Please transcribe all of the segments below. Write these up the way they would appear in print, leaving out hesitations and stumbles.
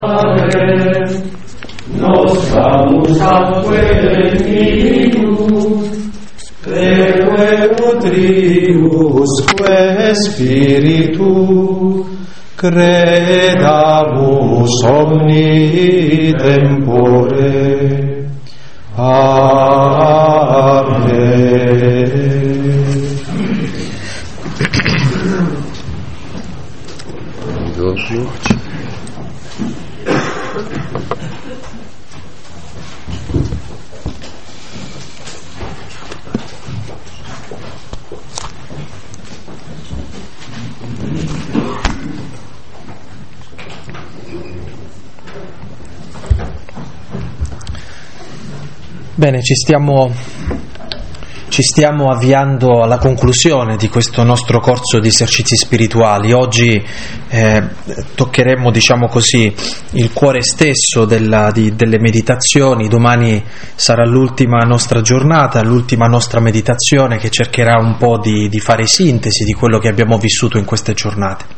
Nostramus atque Filius, Deque utriusque Spiritu, credamus omni tempore. Amen. Bene, ci stiamo avviando alla conclusione di questo nostro corso di esercizi spirituali. Oggi toccheremo, diciamo così, il cuore stesso delle meditazioni. Domani sarà l'ultima nostra giornata, l'ultima nostra meditazione che cercherà un po' di fare sintesi di quello che abbiamo vissuto in queste giornate.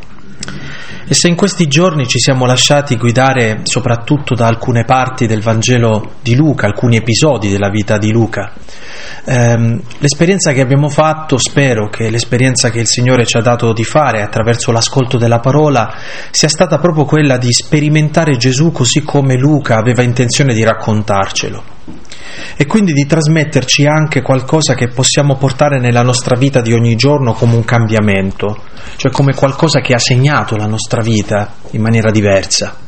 E se in questi giorni ci siamo lasciati guidare soprattutto da alcune parti del Vangelo di Luca, alcuni episodi della vita di Luca, l'esperienza che abbiamo fatto, spero che l'esperienza che il Signore ci ha dato di fare attraverso l'ascolto della parola sia stata proprio quella di sperimentare Gesù così come Luca aveva intenzione di raccontarcelo, e quindi di trasmetterci anche qualcosa che possiamo portare nella nostra vita di ogni giorno come un cambiamento, cioè come qualcosa che ha segnato la nostra vita in maniera diversa.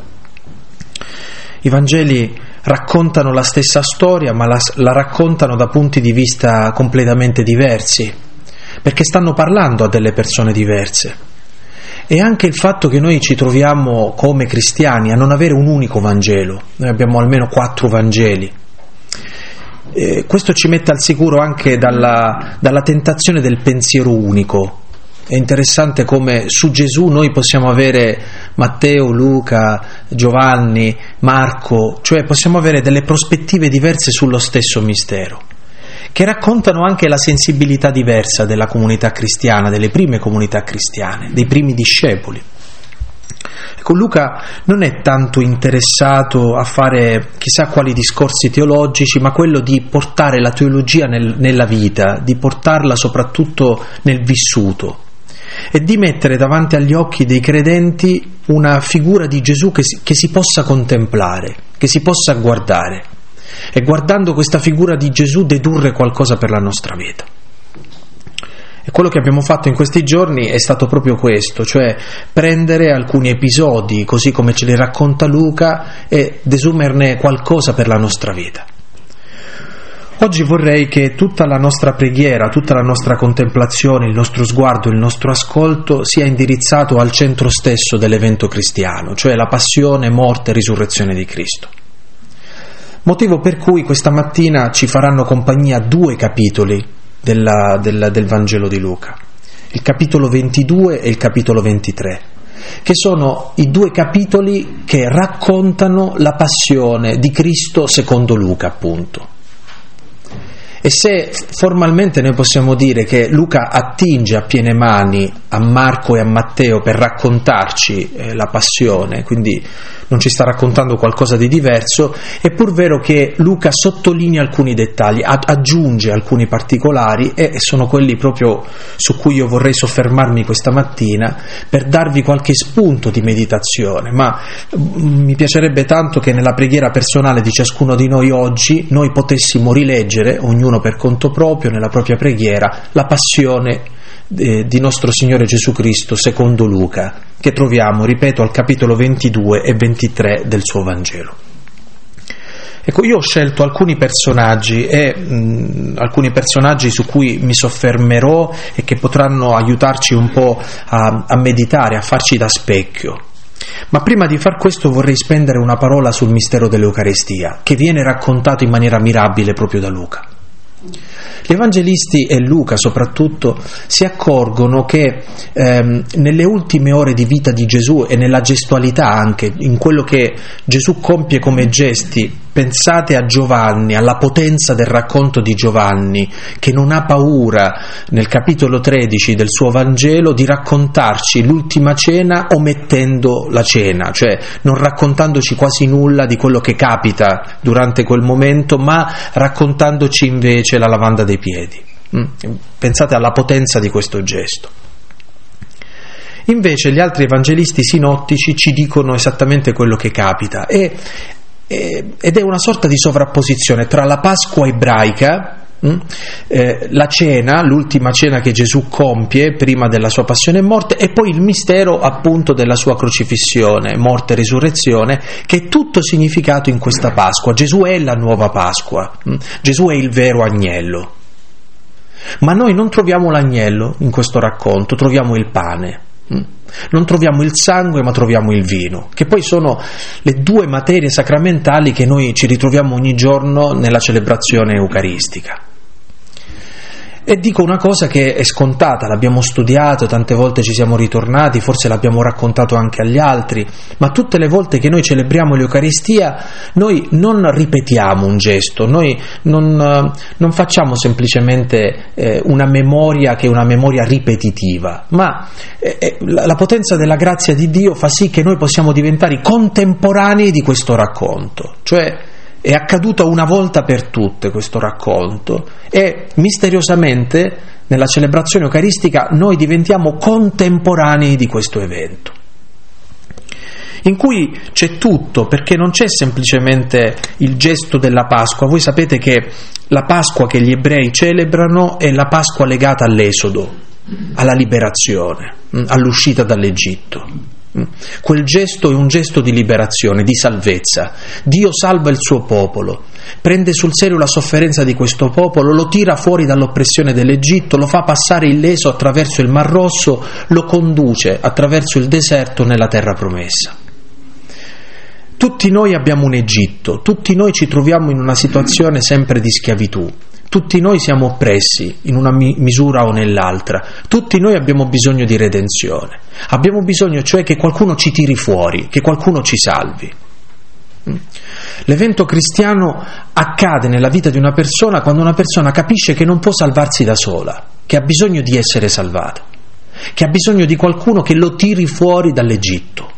I Vangeli raccontano la stessa storia, ma la raccontano da punti di vista completamente diversi, perché stanno parlando a delle persone diverse. E anche il fatto che noi ci troviamo come cristiani a non avere un unico Vangelo, noi abbiamo almeno 4 Vangeli. Questo ci mette al sicuro anche dalla tentazione del pensiero unico. È interessante come su Gesù noi possiamo avere Matteo, Luca, Giovanni, Marco, cioè possiamo avere delle prospettive diverse sullo stesso mistero, che raccontano anche la sensibilità diversa della comunità cristiana, delle prime comunità cristiane, dei primi discepoli. Ecco, Luca non è tanto interessato a fare chissà quali discorsi teologici, ma quello di portare la teologia nella vita, di portarla soprattutto nel vissuto, e di mettere davanti agli occhi dei credenti una figura di Gesù che si possa contemplare, che si possa guardare, e guardando questa figura di Gesù dedurre qualcosa per la nostra vita. E quello che abbiamo fatto in questi giorni è stato proprio questo, cioè prendere alcuni episodi così come ce li racconta Luca e desumerne qualcosa per la nostra vita. Oggi vorrei che tutta la nostra preghiera, tutta la nostra contemplazione, il nostro sguardo, il nostro ascolto sia indirizzato al centro stesso dell'evento cristiano, cioè la passione, morte e risurrezione di Cristo. Motivo per cui questa mattina ci faranno compagnia 2 capitoli del Vangelo di Luca, il capitolo 22 e il capitolo 23, che sono i 2 capitoli che raccontano la passione di Cristo secondo Luca, appunto. E se formalmente noi possiamo dire che Luca attinge a piene mani a Marco e a Matteo per raccontarci la passione, quindi non ci sta raccontando qualcosa di diverso, è pur vero che Luca sottolinea alcuni dettagli, aggiunge alcuni particolari, e sono quelli proprio su cui io vorrei soffermarmi questa mattina per darvi qualche spunto di meditazione. Ma mi piacerebbe tanto che nella preghiera personale di ciascuno di noi oggi noi potessimo rileggere, ognuno per conto proprio, nella propria preghiera, la passione di nostro Signore Gesù Cristo secondo Luca, che troviamo, ripeto, al capitolo 22 e 23 del suo Vangelo. Ecco, io ho scelto alcuni personaggi su cui mi soffermerò e che potranno aiutarci un po' a meditare, a farci da specchio. Ma prima di far questo vorrei spendere una parola sul mistero dell'Eucaristia, che viene raccontato in maniera mirabile proprio da Luca. Gli evangelisti, e Luca soprattutto, si accorgono che nelle ultime ore di vita di Gesù e nella gestualità anche, in quello che Gesù compie come gesti pensate a Giovanni, alla potenza del racconto di Giovanni, che non ha paura nel capitolo 13 del suo Vangelo di raccontarci l'ultima cena omettendo la cena, cioè non raccontandoci quasi nulla di quello che capita durante quel momento, ma raccontandoci invece la lavanda dei piedi. Pensate alla potenza di questo gesto. Invece gli altri evangelisti sinottici ci dicono esattamente quello che capita ed è una sorta di sovrapposizione tra la Pasqua ebraica, la cena, l'ultima cena che Gesù compie prima della sua passione e morte, e poi il mistero appunto della sua crocifissione, morte e risurrezione, che è tutto significato in questa Pasqua. Gesù è la nuova Pasqua, Gesù è il vero agnello. Ma noi non troviamo l'agnello in questo racconto, troviamo il pane. Non troviamo il sangue, ma troviamo il vino, che poi sono le due materie sacramentali che noi ci ritroviamo ogni giorno nella celebrazione eucaristica. E dico una cosa che è scontata, l'abbiamo studiato, tante volte ci siamo ritornati, forse l'abbiamo raccontato anche agli altri, ma tutte le volte che noi celebriamo l'Eucaristia noi non ripetiamo un gesto, noi non facciamo semplicemente una memoria che è una memoria ripetitiva, ma la potenza della grazia di Dio fa sì che noi possiamo diventare contemporanei di questo racconto, cioè è accaduto una volta per tutte questo racconto e misteriosamente nella celebrazione eucaristica noi diventiamo contemporanei di questo evento, in cui c'è tutto, perché non c'è semplicemente il gesto della Pasqua. Voi sapete che la Pasqua che gli ebrei celebrano è la Pasqua legata all'Esodo, alla liberazione, all'uscita dall'Egitto. Quel gesto è un gesto di liberazione, di salvezza. Dio salva il suo popolo, prende sul serio la sofferenza di questo popolo, lo tira fuori dall'oppressione dell'Egitto, lo fa passare illeso attraverso il Mar Rosso, lo conduce attraverso il deserto nella terra promessa. Tutti noi abbiamo un Egitto, tutti noi ci troviamo in una situazione sempre di schiavitù. Tutti noi siamo oppressi in una misura o nell'altra, tutti noi abbiamo bisogno di redenzione, abbiamo bisogno cioè che qualcuno ci tiri fuori, che qualcuno ci salvi. L'evento cristiano accade nella vita di una persona quando una persona capisce che non può salvarsi da sola, che ha bisogno di essere salvata, che ha bisogno di qualcuno che lo tiri fuori dall'Egitto.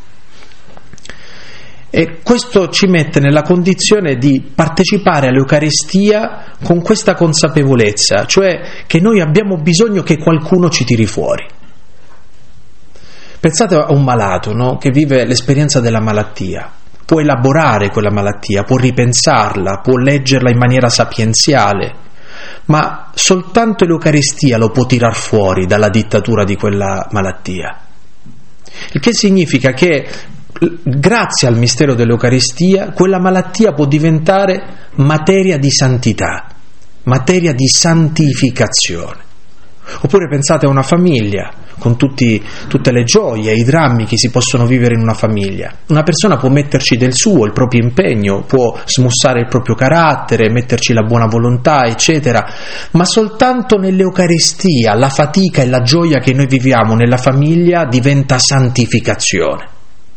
E questo ci mette nella condizione di partecipare all'Eucaristia con questa consapevolezza, cioè che noi abbiamo bisogno che qualcuno ci tiri fuori. Pensate a un malato, no? Che vive l'esperienza della malattia, può elaborare quella malattia, può ripensarla, può leggerla in maniera sapienziale, ma soltanto l'Eucaristia lo può tirar fuori dalla dittatura di quella malattia. Il che significa che grazie al mistero dell'Eucaristia quella malattia può diventare materia di santità, materia di santificazione. Oppure pensate a una famiglia con tutte le gioie e i drammi che si possono vivere in una famiglia. Una persona può metterci del suo, il proprio impegno, può smussare il proprio carattere, metterci la buona volontà, eccetera, ma soltanto nell'Eucaristia la fatica e la gioia che noi viviamo nella famiglia diventa santificazione.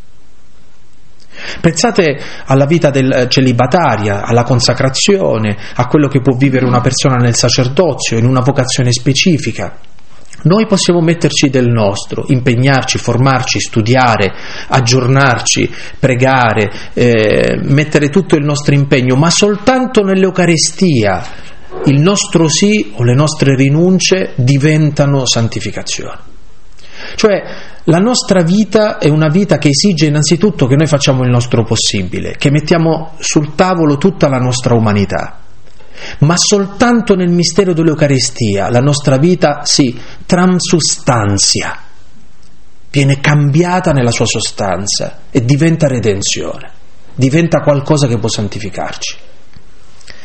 Pensate alla vita celibataria, alla consacrazione, a quello che può vivere una persona nel sacerdozio, in una vocazione specifica. Noi possiamo metterci del nostro, impegnarci, formarci, studiare, aggiornarci, pregare, mettere tutto il nostro impegno, ma soltanto nell'Eucaristia il nostro sì o le nostre rinunce diventano santificazione. Cioè la nostra vita è una vita che esige innanzitutto che noi facciamo il nostro possibile, che mettiamo sul tavolo tutta la nostra umanità, ma soltanto nel mistero dell'Eucaristia la nostra vita si transustanzia, viene cambiata nella sua sostanza e diventa redenzione, diventa qualcosa che può santificarci.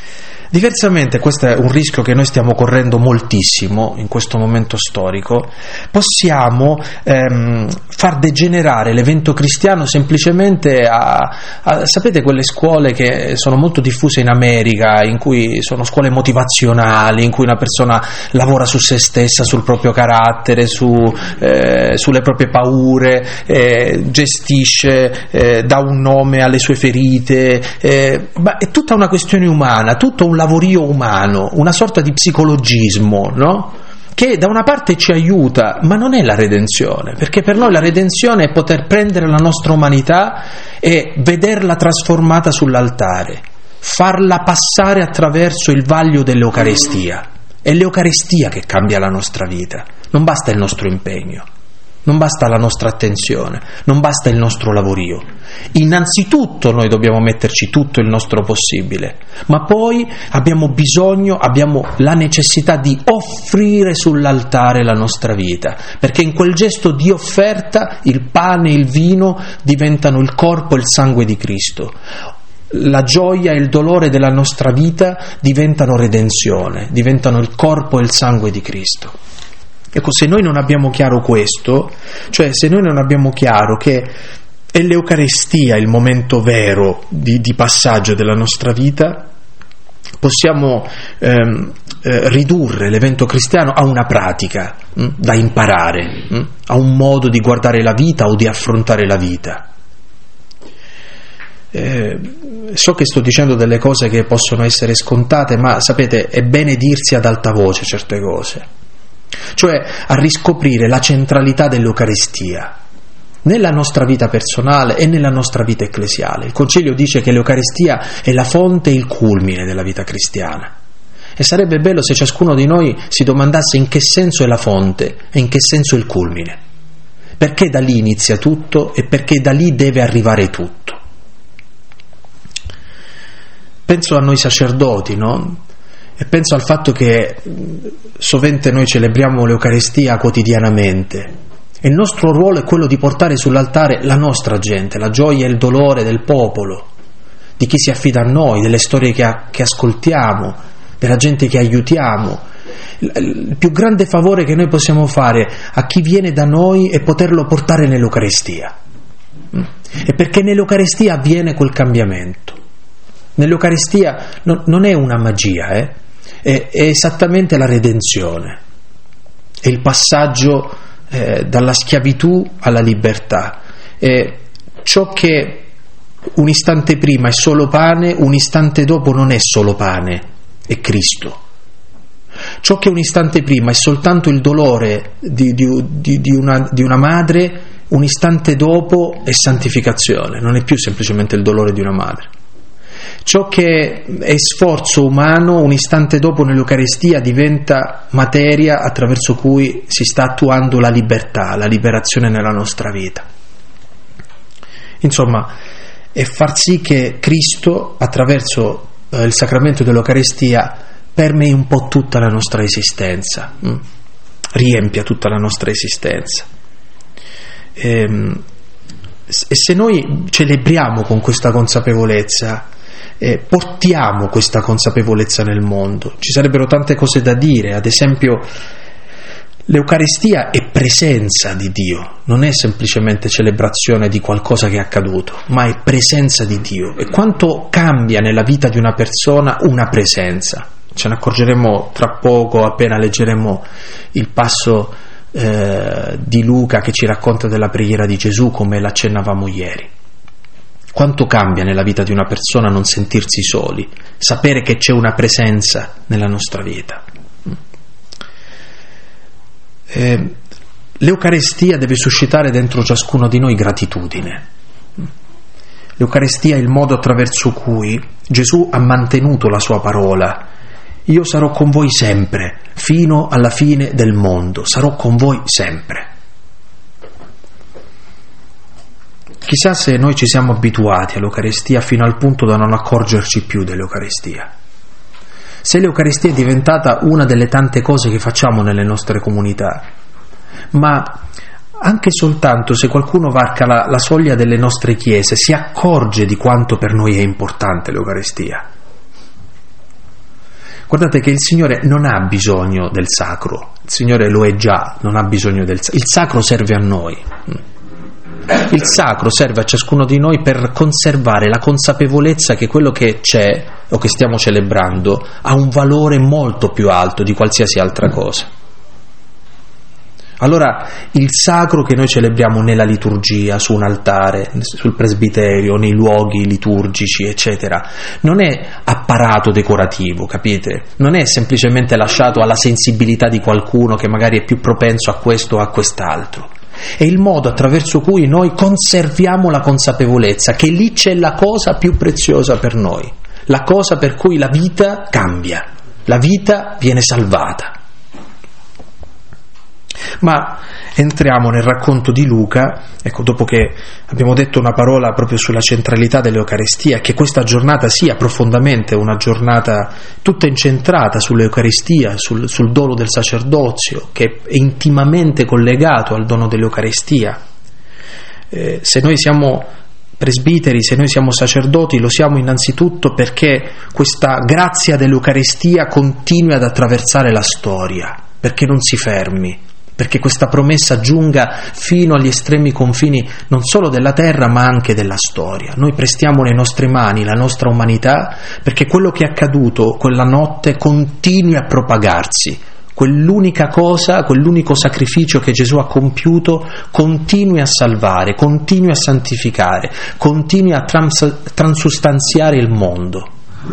Diversamente, questo è un rischio che noi stiamo correndo moltissimo in questo momento storico, possiamo far degenerare l'evento cristiano semplicemente sapete quelle scuole che sono molto diffuse in America, in cui sono scuole motivazionali, in cui una persona lavora su se stessa, sul proprio carattere, sulle proprie paure, gestisce, dà un nome alle sue ferite, ma è tutta una questione umana, tutto un lavorio umano, una sorta di psicologismo, no? Che da una parte ci aiuta, ma non è la redenzione, perché per noi la redenzione è poter prendere la nostra umanità e vederla trasformata sull'altare, farla passare attraverso il vaglio dell'Eucaristia. È l'Eucaristia che cambia la nostra vita, non basta il nostro impegno. Non basta la nostra attenzione, non basta il nostro lavorio. Innanzitutto noi dobbiamo metterci tutto il nostro possibile, ma poi abbiamo bisogno, abbiamo la necessità di offrire sull'altare la nostra vita, perché in quel gesto di offerta il pane e il vino diventano il corpo e il sangue di Cristo. La gioia e il dolore della nostra vita diventano redenzione, diventano il corpo e il sangue di Cristo. Ecco, se noi non abbiamo chiaro questo, cioè se noi non abbiamo chiaro che è l'Eucaristia il momento vero di passaggio della nostra vita, possiamo ridurre l'evento cristiano a una pratica da imparare, a un modo di guardare la vita o di affrontare la vita. So che sto dicendo delle cose che possono essere scontate, ma sapete, è bene dirsi ad alta voce certe cose. Cioè a riscoprire la centralità dell'Eucaristia nella nostra vita personale e nella nostra vita ecclesiale. Il Concilio dice che l'Eucaristia è la fonte e il culmine della vita cristiana, e sarebbe bello se ciascuno di noi si domandasse in che senso è la fonte e in che senso è il culmine, perché da lì inizia tutto e perché da lì deve arrivare tutto. Penso a noi sacerdoti, no? E penso al fatto che sovente noi celebriamo l'Eucaristia quotidianamente e il nostro ruolo è quello di portare sull'altare la nostra gente, la gioia e il dolore del popolo, di chi si affida a noi, delle storie che ascoltiamo, della gente che aiutiamo. Il più grande favore che noi possiamo fare a chi viene da noi è poterlo portare nell'Eucaristia, e perché nell'Eucaristia avviene quel cambiamento. Nell'Eucaristia non è una magia, è esattamente la redenzione, è il passaggio dalla schiavitù alla libertà. Ciò che un istante prima è solo pane, un istante dopo non è solo pane, è Cristo. Ciò che un istante prima è soltanto il dolore di una madre, un istante dopo è santificazione, non è più semplicemente il dolore di una madre. Ciò che è sforzo umano, un istante dopo nell'Eucaristia diventa materia attraverso cui si sta attuando la libertà, la liberazione nella nostra vita. Insomma, è far sì che Cristo, attraverso il sacramento dell'Eucaristia, permei un po' tutta la nostra esistenza, riempia tutta la nostra esistenza. E se noi celebriamo con questa consapevolezza, portiamo questa consapevolezza nel mondo, ci sarebbero tante cose da dire. Ad esempio, l'Eucaristia è presenza di Dio, non è semplicemente celebrazione di qualcosa che è accaduto, ma è presenza di Dio. E quanto cambia nella vita di una persona una presenza? Ce ne accorgeremo tra poco, appena leggeremo il passo di Luca che ci racconta della preghiera di Gesù, come l'accennavamo ieri. Quanto cambia nella vita di una persona non sentirsi soli, sapere che c'è una presenza nella nostra vita. L'Eucaristia deve suscitare dentro ciascuno di noi gratitudine. L'Eucaristia è il modo attraverso cui Gesù ha mantenuto la sua parola. Io sarò con voi sempre, fino alla fine del mondo, sarò con voi sempre. Chissà se noi ci siamo abituati all'Eucaristia fino al punto da non accorgerci più dell'Eucaristia. Se l'Eucaristia è diventata una delle tante cose che facciamo nelle nostre comunità, ma anche soltanto se qualcuno varca la soglia delle nostre chiese si accorge di quanto per noi è importante l'Eucaristia. Guardate che il Signore non ha bisogno del sacro, il Signore lo è già, non ha bisogno del sacro. Il sacro serve a noi. Il sacro serve a ciascuno di noi per conservare la consapevolezza che quello che c'è o che stiamo celebrando ha un valore molto più alto di qualsiasi altra cosa. Allora il sacro che noi celebriamo nella liturgia, su un altare, sul presbiterio, nei luoghi liturgici, eccetera, non è apparato decorativo, capite? Non è semplicemente lasciato alla sensibilità di qualcuno che magari è più propenso a questo o a quest'altro. È il modo attraverso cui noi conserviamo la consapevolezza che lì c'è la cosa più preziosa per noi, la cosa per cui la vita cambia, la vita viene salvata. Ma entriamo nel racconto di Luca, ecco, dopo che abbiamo detto una parola proprio sulla centralità dell'Eucaristia, che questa giornata sia profondamente una giornata tutta incentrata sull'Eucaristia, sul dono del sacerdozio, che è intimamente collegato al dono dell'Eucaristia. Se noi siamo presbiteri, se noi siamo sacerdoti, lo siamo innanzitutto perché questa grazia dell'Eucaristia continui ad attraversare la storia, perché non si fermi, perché questa promessa giunga fino agli estremi confini non solo della terra ma anche della storia. Noi prestiamo le nostre mani, la nostra umanità, perché quello che è accaduto quella notte continui a propagarsi. Quell'unica cosa, quell'unico sacrificio che Gesù ha compiuto continui a salvare, continui a santificare, continui a transustanziare il mondo.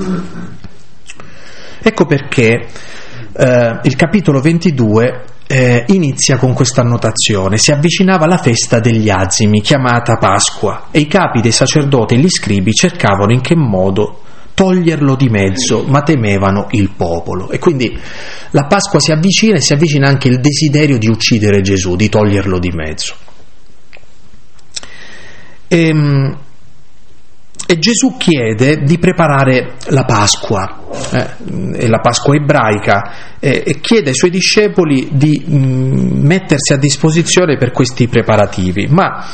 Ecco perché il capitolo 22 inizia con questa annotazione: si avvicinava la festa degli azimi, chiamata Pasqua, e i capi dei sacerdoti e gli scribi cercavano in che modo toglierlo di mezzo, ma temevano il popolo. E quindi la Pasqua si avvicina e si avvicina anche il desiderio di uccidere Gesù, di toglierlo di mezzo. E Gesù chiede di preparare la Pasqua, è la Pasqua ebraica, e chiede ai suoi discepoli di mettersi a disposizione per questi preparativi. Ma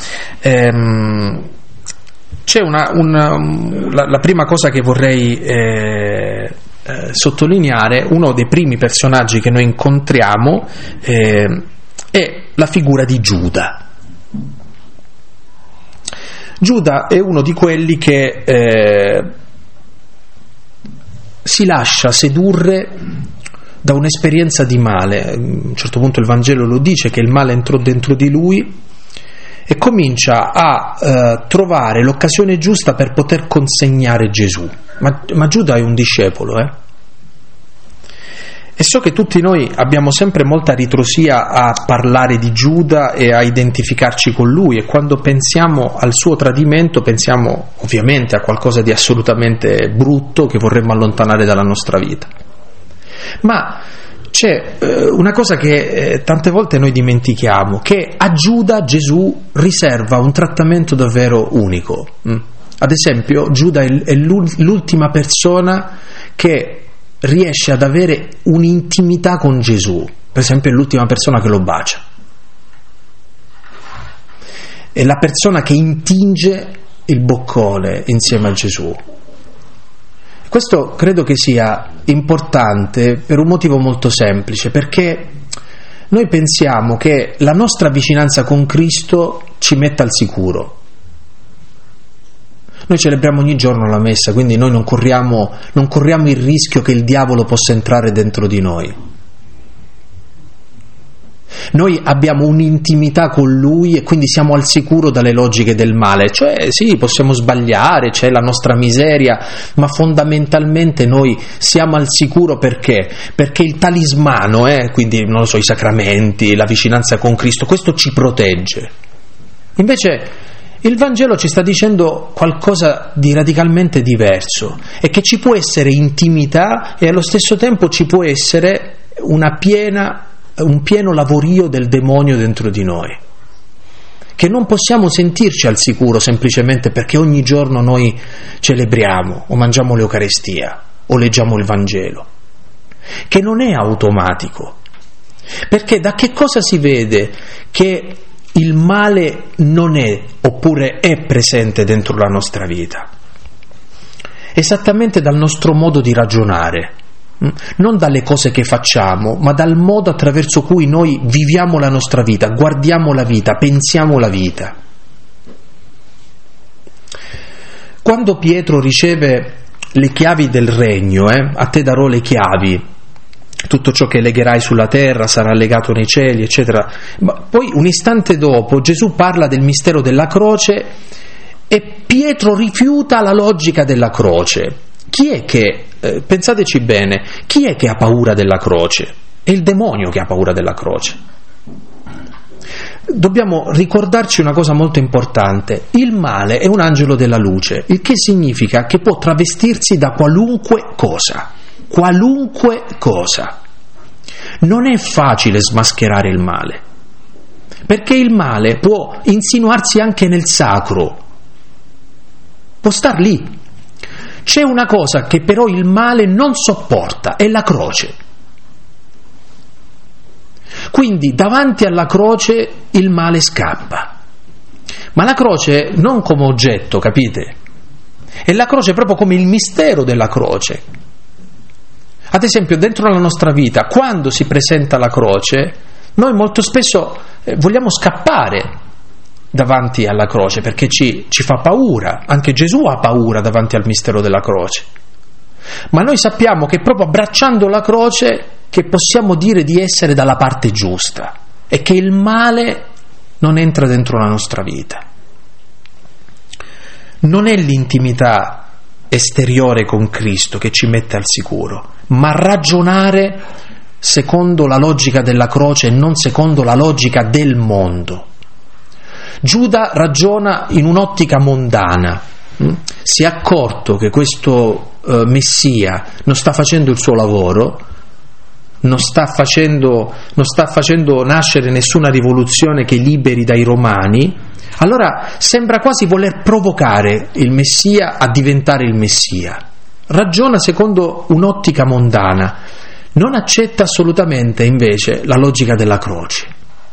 c'è la prima cosa che vorrei sottolineare: uno dei primi personaggi che noi incontriamo è la figura di Giuda. Giuda è uno di quelli che si lascia sedurre da un'esperienza di male. A un certo punto il Vangelo lo dice, che il male entrò dentro di lui e comincia a trovare l'occasione giusta per poter consegnare Gesù. Ma Giuda è un discepolo, E so che tutti noi abbiamo sempre molta ritrosia a parlare di Giuda e a identificarci con lui, e quando pensiamo al suo tradimento pensiamo ovviamente a qualcosa di assolutamente brutto che vorremmo allontanare dalla nostra vita. Ma c'è una cosa che tante volte noi dimentichiamo, che a Giuda Gesù riserva un trattamento davvero unico. Ad esempio, Giuda è l'ultima persona che riesce ad avere un'intimità con Gesù. Per esempio è l'ultima persona che lo bacia, è la persona che intinge il boccone insieme a Gesù. Questo credo che sia importante per un motivo molto semplice, perché noi pensiamo che la nostra vicinanza con Cristo ci metta al sicuro. Noi celebriamo ogni giorno la messa, quindi noi non corriamo il rischio che il diavolo possa entrare dentro di noi. Noi abbiamo un'intimità con lui e quindi siamo al sicuro dalle logiche del male. Cioè sì, possiamo sbagliare, c'è la nostra miseria, ma fondamentalmente noi siamo al sicuro perché il talismano, quindi non lo so, i sacramenti, la vicinanza con Cristo, questo ci protegge. Invece il Vangelo ci sta dicendo qualcosa di radicalmente diverso, e che ci può essere intimità e allo stesso tempo ci può essere un pieno lavorio del demonio dentro di noi, che non possiamo sentirci al sicuro semplicemente perché ogni giorno noi celebriamo o mangiamo l'Eucaristia o leggiamo il Vangelo, che non è automatico. Perché da che cosa si vede che il male non è, oppure è presente dentro la nostra vita? Esattamente dal nostro modo di ragionare. non dalle cose che facciamo, ma dal modo attraverso cui noi viviamo la nostra vita, guardiamo la vita, pensiamo la vita. Quando Pietro riceve le chiavi del regno, a te darò le chiavi, tutto ciò che legherai sulla terra sarà legato nei cieli, eccetera. Ma poi un istante dopo Gesù parla del mistero della croce e Pietro rifiuta la logica della croce. Chi è che, pensateci bene, chi è che ha paura della croce? È il demonio che ha paura della croce. Dobbiamo ricordarci una cosa molto importante: il male è un angelo della luce, il che significa che può travestirsi da qualunque cosa. Non è facile smascherare il male, perché il male può insinuarsi anche nel sacro, può star lì. C'è una cosa che però il male non sopporta, è la croce. Quindi davanti alla croce il male scappa, ma la croce non come oggetto, capite? È la croce proprio come il mistero della croce. Ad esempio, dentro la nostra vita, quando si presenta la croce, noi molto spesso vogliamo scappare davanti alla croce perché ci fa paura. Anche Gesù ha paura davanti al mistero della croce. Ma noi sappiamo che proprio abbracciando la croce che possiamo dire di essere dalla parte giusta e che il male non entra dentro la nostra vita. Non è l'intimità esteriore con Cristo che ci mette al sicuro, ma ragionare secondo la logica della croce e non secondo la logica del mondo. Giuda ragiona in un'ottica mondana, si è accorto che questo Messia non sta facendo il suo lavoro, non sta facendo nascere nessuna rivoluzione che liberi dai romani. Allora sembra quasi voler provocare il Messia a diventare il Messia. Ragiona secondo un'ottica mondana, non accetta assolutamente invece la logica della croce.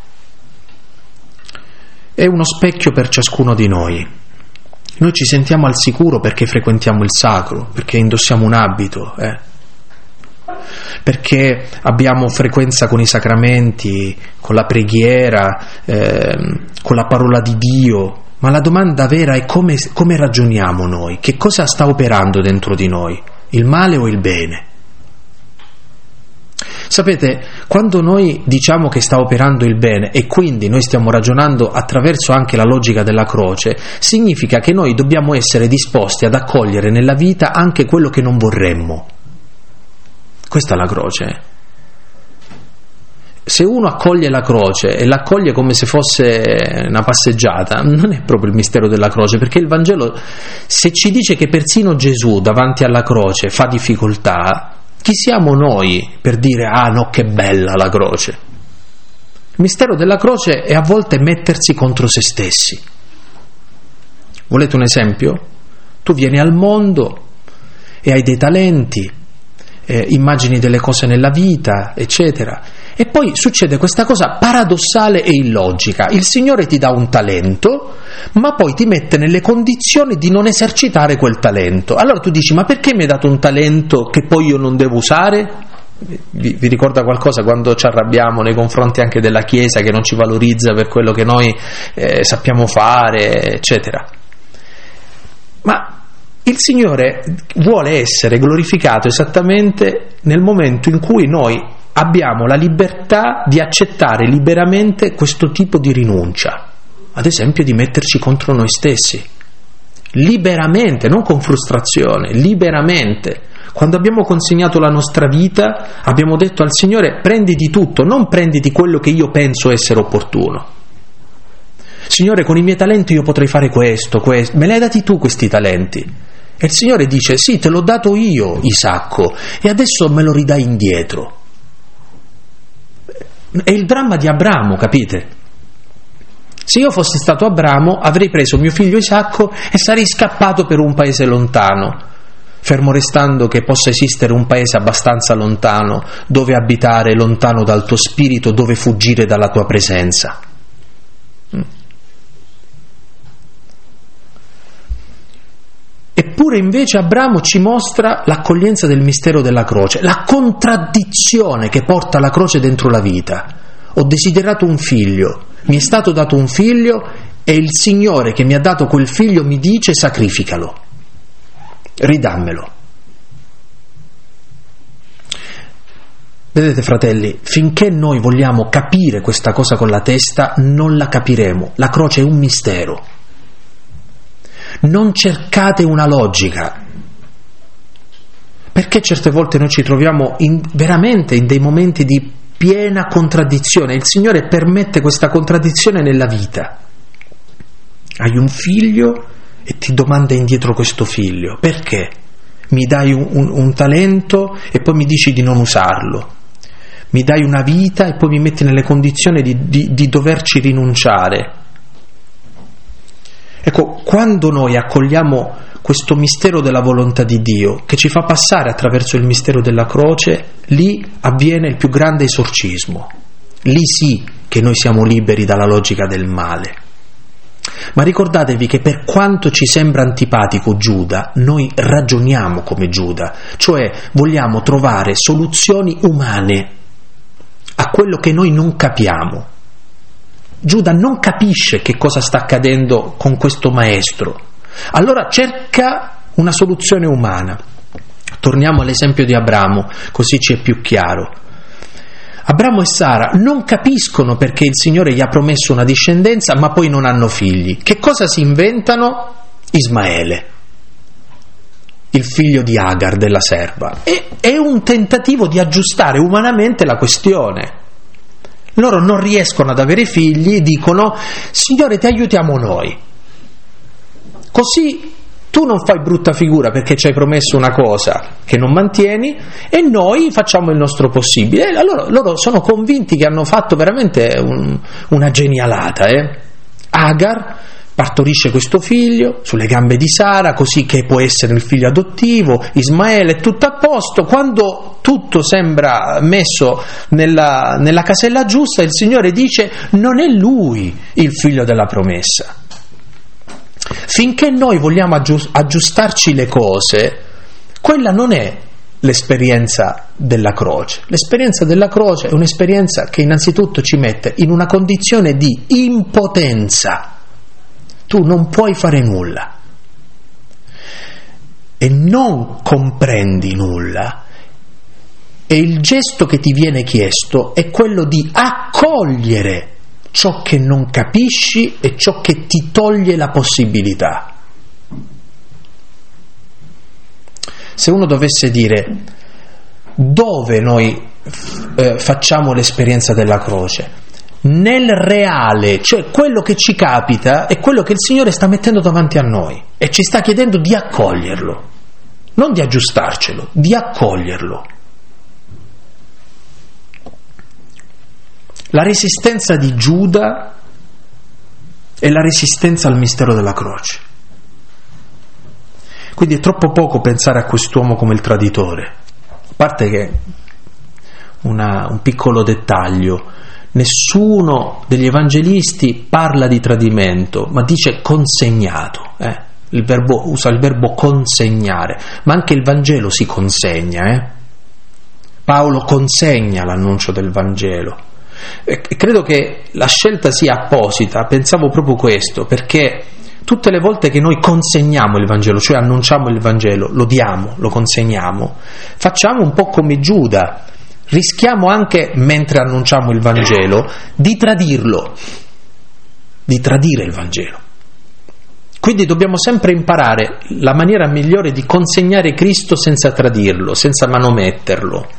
È uno specchio per ciascuno di noi. Noi ci sentiamo al sicuro perché frequentiamo il sacro, perché indossiamo un abito, perché abbiamo frequenza con i sacramenti, con la preghiera, con la parola di Dio. Ma la domanda vera è come ragioniamo noi? Che cosa sta operando dentro di noi? Il male o il bene? Sapete, quando noi diciamo che sta operando il bene e quindi noi stiamo ragionando attraverso anche la logica della croce, significa che noi dobbiamo essere disposti ad accogliere nella vita anche quello che non vorremmo. Questa è la croce. Se uno accoglie la croce e l'accoglie come se fosse una passeggiata, non è proprio il mistero della croce, perché il Vangelo, se ci dice che persino Gesù davanti alla croce fa difficoltà, chi siamo noi per dire ah no, che bella la croce? Il mistero della croce è a volte mettersi contro se stessi. Volete un esempio? Tu vieni al mondo e hai dei talenti, immagini delle cose nella vita, eccetera, e poi succede questa cosa paradossale e illogica: il Signore ti dà un talento, ma poi ti mette nelle condizioni di non esercitare quel talento. Allora tu dici: ma perché mi hai dato un talento che poi io non devo usare? Vi ricorda qualcosa quando ci arrabbiamo nei confronti anche della Chiesa che non ci valorizza per quello che noi sappiamo fare, eccetera? Ma il Signore vuole essere glorificato esattamente nel momento in cui noi abbiamo la libertà di accettare liberamente questo tipo di rinuncia, ad esempio di metterci contro noi stessi, liberamente, non con frustrazione, liberamente. Quando abbiamo consegnato la nostra vita abbiamo detto al Signore: prenditi tutto, non prenditi quello che io penso essere opportuno. Signore, con i miei talenti io potrei fare questo, me li hai dati tu questi talenti. E il Signore dice: sì, te l'ho dato io, Isacco, e adesso me lo ridai indietro. È il dramma di Abramo, capite? Se io fossi stato Abramo avrei preso mio figlio Isacco e sarei scappato per un paese lontano, fermo restando che possa esistere un paese abbastanza lontano dove abitare, lontano dal tuo spirito, dove fuggire dalla tua presenza. E Eppure invece Abramo ci mostra l'accoglienza del mistero della croce, la contraddizione che porta la croce dentro la vita. Ho desiderato un figlio, mi è stato dato un figlio e il Signore che mi ha dato quel figlio mi dice sacrificalo, ridammelo. Vedete fratelli, finché noi vogliamo capire questa cosa con la testa non la capiremo, la croce è un mistero. Non cercate una logica, perché certe volte noi ci troviamo veramente in dei momenti di piena contraddizione. Il Signore permette questa contraddizione nella vita. Hai un figlio e ti domanda indietro questo figlio, perché? Mi dai un talento e poi mi dici di non usarlo, mi dai una vita e poi mi metti nelle condizioni di doverci rinunciare. Ecco, quando noi accogliamo questo mistero della volontà di Dio, che ci fa passare attraverso il mistero della croce, lì avviene il più grande esorcismo. Lì sì che noi siamo liberi dalla logica del male. Ma ricordatevi che per quanto ci sembra antipatico Giuda, noi ragioniamo come Giuda, cioè vogliamo trovare soluzioni umane a quello che noi non capiamo. Giuda non capisce che cosa sta accadendo con questo maestro, allora cerca una soluzione umana. Torniamo all'esempio di Abramo, così ci è più chiaro. Abramo e Sara non capiscono perché il Signore gli ha promesso una discendenza ma poi non hanno figli. Che cosa si inventano? Ismaele, il figlio di Agar, della serva. È un tentativo di aggiustare umanamente la questione. Loro non riescono ad avere figli, dicono: Signore, ti aiutiamo noi, così tu non fai brutta figura perché ci hai promesso una cosa che non mantieni e noi facciamo il nostro possibile. E allora loro sono convinti che hanno fatto veramente una genialata. Agar partorisce questo figlio sulle gambe di Sara, così che può essere il figlio adottivo, Ismaele, è tutto a posto. Quando tutto sembra messo nella casella giusta, il Signore dice: non è lui il figlio della promessa. Finché noi vogliamo aggiustarci le cose, quella non è l'esperienza della croce. L'esperienza della croce è un'esperienza che innanzitutto ci mette in una condizione di impotenza. Tu non puoi fare nulla e non comprendi nulla, e il gesto che ti viene chiesto è quello di accogliere ciò che non capisci e ciò che ti toglie la possibilità. Se uno dovesse dire dove noi facciamo l'esperienza della croce, nel reale, cioè quello che ci capita è quello che il Signore sta mettendo davanti a noi e ci sta chiedendo di accoglierlo, non di aggiustarcelo, di accoglierlo. La resistenza di Giuda è la resistenza al mistero della croce. Quindi è troppo poco pensare a quest'uomo come il traditore. A parte che un piccolo dettaglio: nessuno degli evangelisti parla di tradimento, ma dice consegnato. Usa il verbo consegnare, ma anche il Vangelo si consegna. Paolo consegna l'annuncio del Vangelo. E credo che la scelta sia apposita. Pensavo proprio questo, perché tutte le volte che noi consegniamo il Vangelo, cioè annunciamo il Vangelo, lo diamo, lo consegniamo, facciamo un po' come Giuda. Rischiamo anche, mentre annunciamo il Vangelo, di tradirlo, di tradire il Vangelo. Quindi dobbiamo sempre imparare la maniera migliore di consegnare Cristo senza tradirlo, senza manometterlo.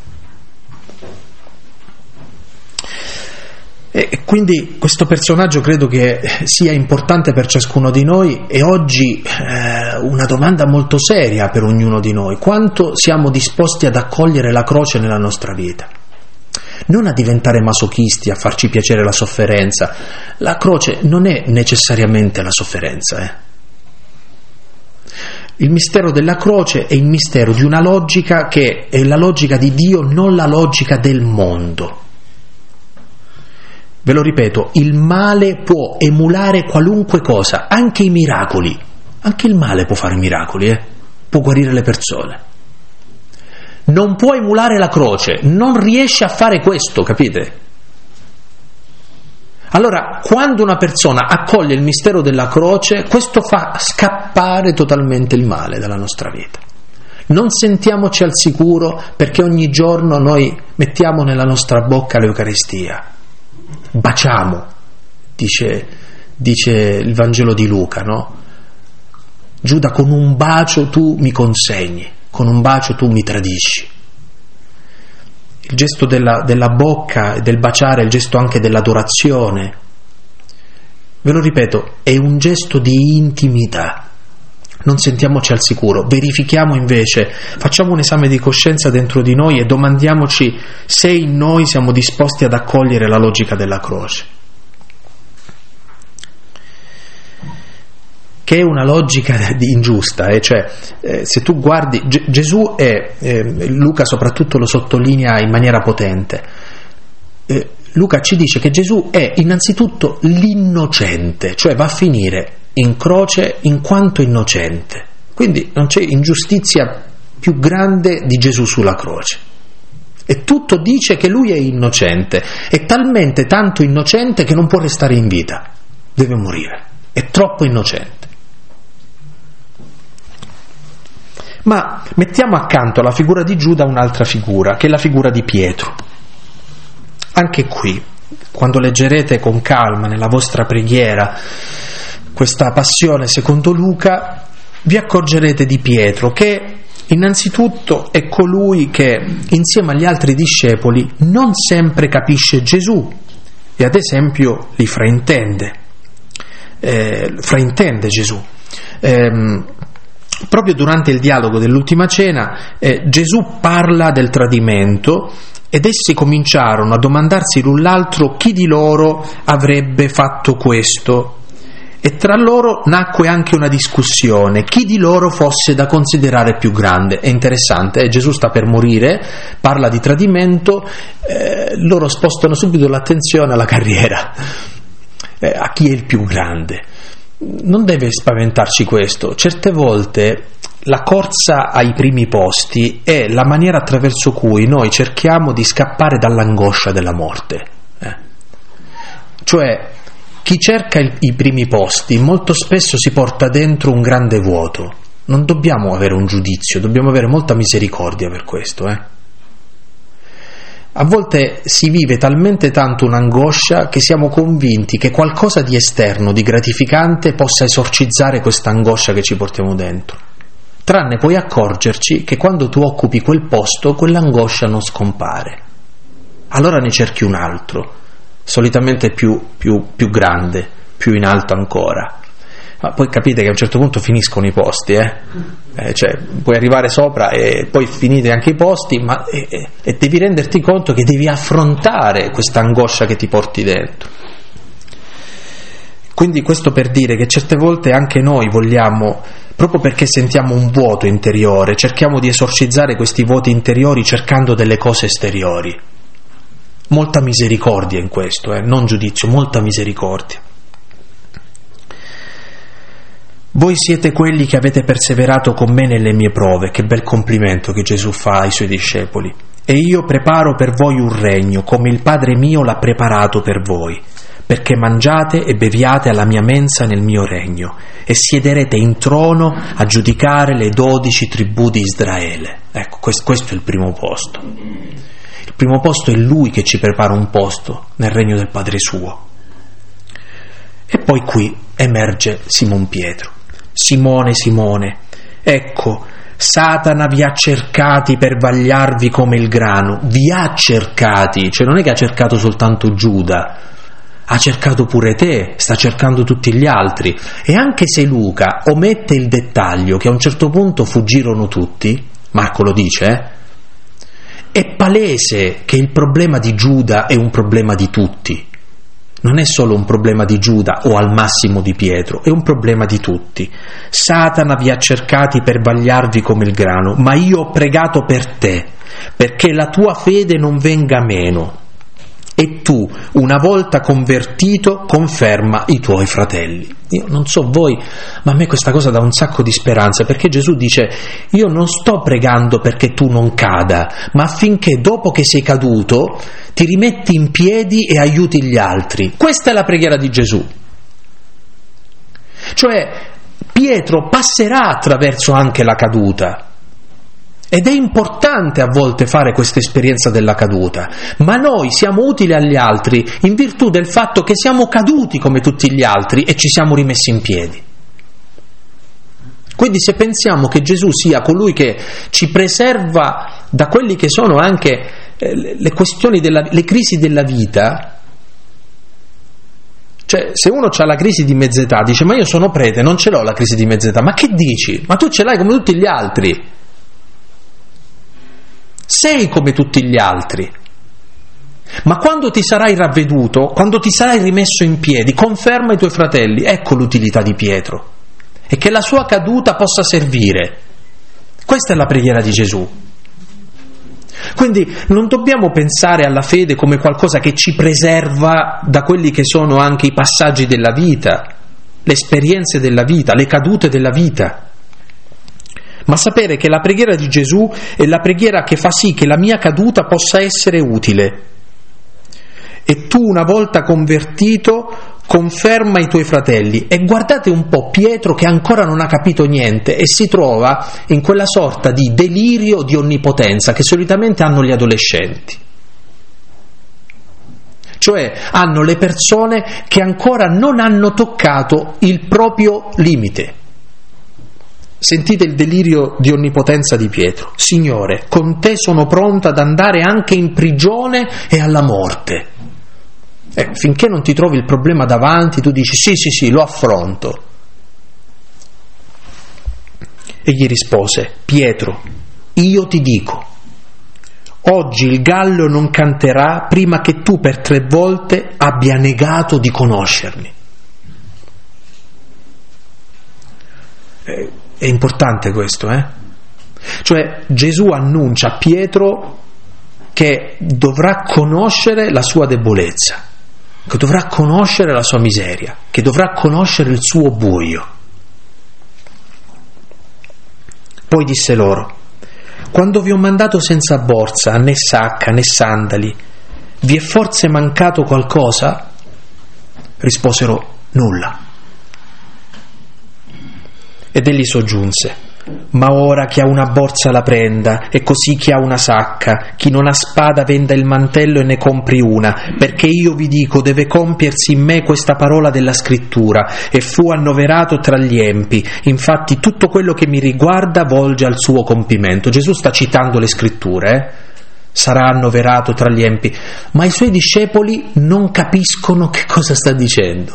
E quindi questo personaggio credo che sia importante per ciascuno di noi, e oggi una domanda molto seria per ognuno di noi: quanto siamo disposti ad accogliere la croce nella nostra vita? Non a diventare masochisti, a farci piacere la sofferenza. La croce non è necessariamente la sofferenza. Il mistero della croce è il mistero di una logica che è la logica di Dio, non la logica del mondo. Ve lo ripeto, il male può emulare qualunque cosa, anche i miracoli. Anche il male può fare miracoli, può guarire le persone. Non può emulare la croce, non riesce a fare questo, capite? Allora, quando una persona accoglie il mistero della croce, questo fa scappare totalmente il male dalla nostra vita. Non sentiamoci al sicuro perché ogni giorno noi mettiamo nella nostra bocca l'Eucaristia. Baciamo, dice il Vangelo di Luca, no? Giuda, con un bacio tu mi consegni, con un bacio tu mi tradisci. Il gesto della bocca e del baciare è il gesto anche dell'adorazione. Ve lo ripeto, è un gesto di intimità. Non sentiamoci al sicuro, verifichiamo invece, facciamo un esame di coscienza dentro di noi e domandiamoci se in noi siamo disposti ad accogliere la logica della croce, che è una logica ingiusta, cioè se tu guardi Gesù è, Luca soprattutto lo sottolinea in maniera potente, Luca ci dice che Gesù è innanzitutto l'innocente, cioè va a finire in croce in quanto innocente, quindi non c'è ingiustizia più grande di Gesù sulla croce, e tutto dice che lui è innocente, è talmente tanto innocente che non può restare in vita, deve morire, è troppo innocente. Ma mettiamo accanto alla figura di Giuda un'altra figura, che è la figura di Pietro. Anche qui, quando leggerete con calma nella vostra preghiera questa passione secondo Luca, vi accorgerete di Pietro, che innanzitutto è colui che insieme agli altri discepoli non sempre capisce Gesù e ad esempio li fraintende Gesù. Proprio durante il dialogo dell'ultima cena Gesù parla del tradimento ed essi cominciarono a domandarsi l'un l'altro chi di loro avrebbe fatto questo, e tra loro nacque anche una discussione, chi di loro fosse da considerare più grande. È interessante, Gesù sta per morire, parla di tradimento, loro spostano subito l'attenzione alla carriera, a chi è il più grande. Non deve spaventarci questo. Certe volte la corsa ai primi posti è la maniera attraverso cui noi cerchiamo di scappare dall'angoscia della morte. Cioè, chi cerca i primi posti molto spesso si porta dentro un grande vuoto. Non dobbiamo avere un giudizio, dobbiamo avere molta misericordia per questo. A volte si vive talmente tanto un'angoscia che siamo convinti che qualcosa di esterno, di gratificante, possa esorcizzare questa angoscia che ci portiamo dentro. Tranne poi accorgerci che quando tu occupi quel posto, quell'angoscia non scompare. Allora ne cerchi un altro, solitamente più grande, più in alto ancora. Ma poi capite che a un certo punto finiscono i posti, cioè puoi arrivare sopra e poi finite anche i posti, ma e devi renderti conto che devi affrontare questa angoscia che ti porti dentro. Quindi questo per dire che certe volte anche noi vogliamo, proprio perché sentiamo un vuoto interiore, cerchiamo di esorcizzare questi vuoti interiori cercando delle cose esteriori. Molta misericordia in questo, non giudizio, molta misericordia. Voi siete quelli che avete perseverato con me nelle mie prove, che bel complimento che Gesù fa ai suoi discepoli, e io preparo per voi un regno, come il Padre mio l'ha preparato per voi, perché mangiate e beviate alla mia mensa nel mio regno, e siederete in trono a giudicare le 12 tribù di Israele. Ecco, questo è il primo posto. Il primo posto è Lui che ci prepara un posto nel regno del Padre suo. E poi qui emerge Simon Pietro. Simone, Simone, ecco, Satana vi ha cercati per vagliarvi come il grano, vi ha cercati, cioè non è che ha cercato soltanto Giuda, ha cercato pure te, sta cercando tutti gli altri. E anche se Luca omette il dettaglio che a un certo punto fuggirono tutti, Marco lo dice, è palese che il problema di Giuda è un problema di tutti. Non è solo un problema di Giuda o al massimo di Pietro, è un problema di tutti. Satana vi ha cercati per vagliarvi come il grano, ma io ho pregato per te, perché la tua fede non venga meno. e tu, una volta convertito, conferma i tuoi fratelli. Io non so voi, ma a me questa cosa dà un sacco di speranza, perché Gesù dice: io non sto pregando perché tu non cada, ma affinché dopo che sei caduto ti rimetti in piedi e aiuti gli altri. Questa è la preghiera di Gesù. Cioè Pietro passerà attraverso anche la caduta, ed è importante a volte fare questa esperienza della caduta, ma noi siamo utili agli altri in virtù del fatto che siamo caduti come tutti gli altri e ci siamo rimessi in piedi. Quindi se pensiamo che Gesù sia colui che ci preserva da quelli che sono anche le questioni le crisi della vita, cioè se uno ha la crisi di mezz'età dice: ma io sono prete, non ce l'ho la crisi di mezz'età. Ma che dici? Ma tu ce l'hai come tutti gli altri, sei come tutti gli altri. Ma quando ti sarai ravveduto, quando ti sarai rimesso in piedi, conferma i tuoi fratelli. Ecco l'utilità di Pietro, e che la sua caduta possa servire. Questa è la preghiera di Gesù. Quindi non dobbiamo pensare alla fede come qualcosa che ci preserva da quelli che sono anche i passaggi della vita, le esperienze della vita, le cadute della vita, ma sapere che la preghiera di Gesù è la preghiera che fa sì che la mia caduta possa essere utile. E tu, una volta convertito, conferma i tuoi fratelli. E guardate un po' Pietro, che ancora non ha capito niente e si trova in quella sorta di delirio di onnipotenza che solitamente hanno gli adolescenti, cioè hanno le persone che ancora non hanno toccato il proprio limite. Sentite il delirio di onnipotenza di Pietro: Signore, con te sono pronto ad andare anche in prigione e alla morte. Finché non ti trovi il problema davanti, tu dici sì, lo affronto. E gli rispose: Pietro, io ti dico, oggi il gallo non canterà prima che tu per 3 volte abbia negato di conoscermi. È importante questo, Cioè Gesù annuncia a Pietro che dovrà conoscere la sua debolezza, che dovrà conoscere la sua miseria, che dovrà conoscere il suo buio. Poi disse loro: quando vi ho mandato senza borsa, né sacca, né sandali, vi è forse mancato qualcosa? Risposero: nulla. Ed egli soggiunse: ma ora chi ha una borsa la prenda, e così chi ha una sacca, chi non ha spada venda il mantello e ne compri una, perché io vi dico, deve compiersi in me questa parola della scrittura. E fu annoverato tra gli empi, infatti tutto quello che mi riguarda volge al suo compimento. Gesù sta citando le scritture, sarà annoverato tra gli empi, ma i suoi discepoli non capiscono che cosa sta dicendo.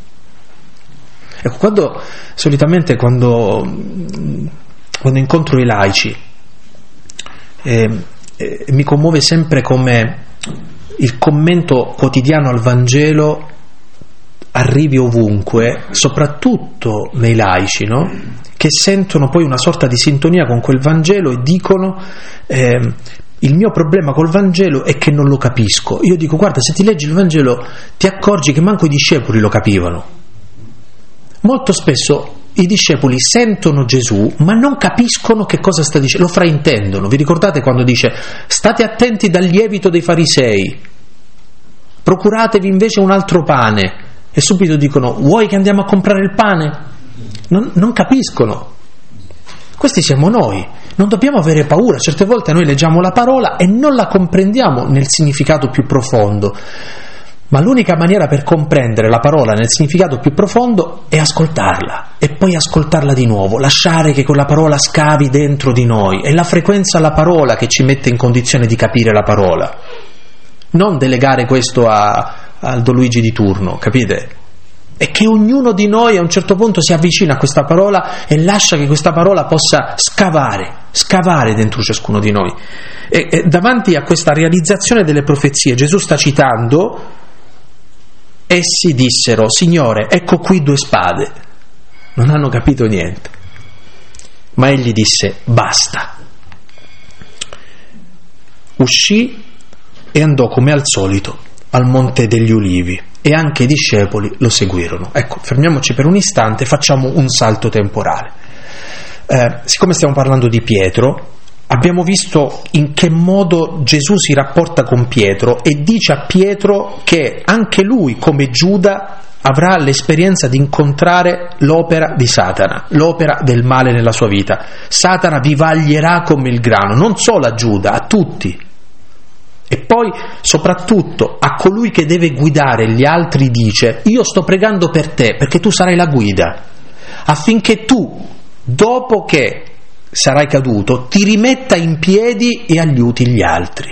Ecco, solitamente quando incontro i laici mi commuove sempre come il commento quotidiano al Vangelo arrivi ovunque, soprattutto nei laici, no? Che sentono poi una sorta di sintonia con quel Vangelo e dicono: il mio problema col Vangelo è che non lo capisco. Io dico: guarda, se ti leggi il Vangelo ti accorgi che manco i discepoli lo capivano. Molto spesso i discepoli sentono Gesù ma non capiscono che cosa sta dicendo, lo fraintendono. Vi ricordate quando dice: state attenti dal lievito dei farisei, procuratevi invece un altro pane, e subito dicono: vuoi che andiamo a comprare il pane? Non capiscono. Questi siamo noi, non dobbiamo avere paura. Certe volte noi leggiamo la parola e non la comprendiamo nel significato più profondo, ma l'unica maniera per comprendere la parola nel significato più profondo è ascoltarla e poi ascoltarla di nuovo, lasciare che quella parola scavi dentro di noi. È la frequenza alla parola che ci mette in condizione di capire la parola, non delegare questo al Don Luigi di turno, capite? E che ognuno di noi a un certo punto si avvicina a questa parola e lascia che questa parola possa scavare dentro ciascuno di noi. E davanti a questa realizzazione delle profezie Gesù sta citando: essi dissero: Signore, ecco qui 2 spade. Non hanno capito niente, ma egli disse: basta. Uscì e andò come al solito al Monte degli Ulivi e anche i discepoli lo seguirono. Ecco, fermiamoci per un istante, facciamo un salto temporale. Siccome stiamo parlando di Pietro, abbiamo visto in che modo Gesù si rapporta con Pietro e dice a Pietro che anche lui, come Giuda, avrà l'esperienza di incontrare l'opera di Satana, l'opera del male nella sua vita. Satana vivaglierà come il grano, non solo a Giuda, a tutti. E poi, soprattutto, a colui che deve guidare gli altri dice: io sto pregando per te, perché tu sarai la guida, affinché tu, dopo che sarai caduto, ti rimetta in piedi e aiuti gli altri.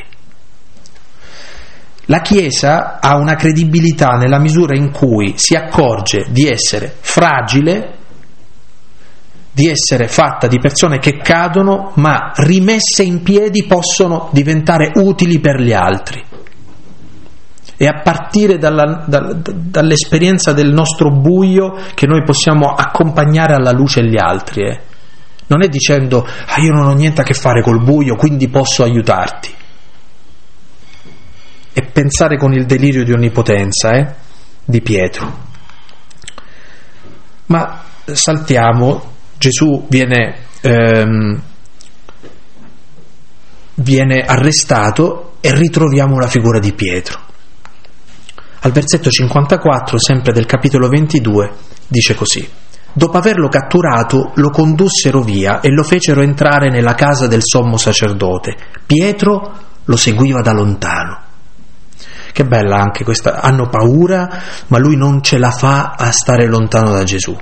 La Chiesa ha una credibilità nella misura in cui si accorge di essere fragile, di essere fatta di persone che cadono, ma rimesse in piedi possono diventare utili per gli altri. E a partire dall'esperienza del nostro buio che noi possiamo accompagnare alla luce gli altri. Non è dicendo: io non ho niente a che fare col buio, quindi posso aiutarti. E pensare con il delirio di onnipotenza di Pietro. Ma saltiamo. Gesù viene arrestato e ritroviamo la figura di Pietro. Al versetto 54, sempre del capitolo 22, dice così: dopo averlo catturato, lo condussero via e lo fecero entrare nella casa del sommo sacerdote. Pietro lo seguiva da lontano. Che bella anche questa, hanno paura, ma lui non ce la fa a stare lontano da Gesù.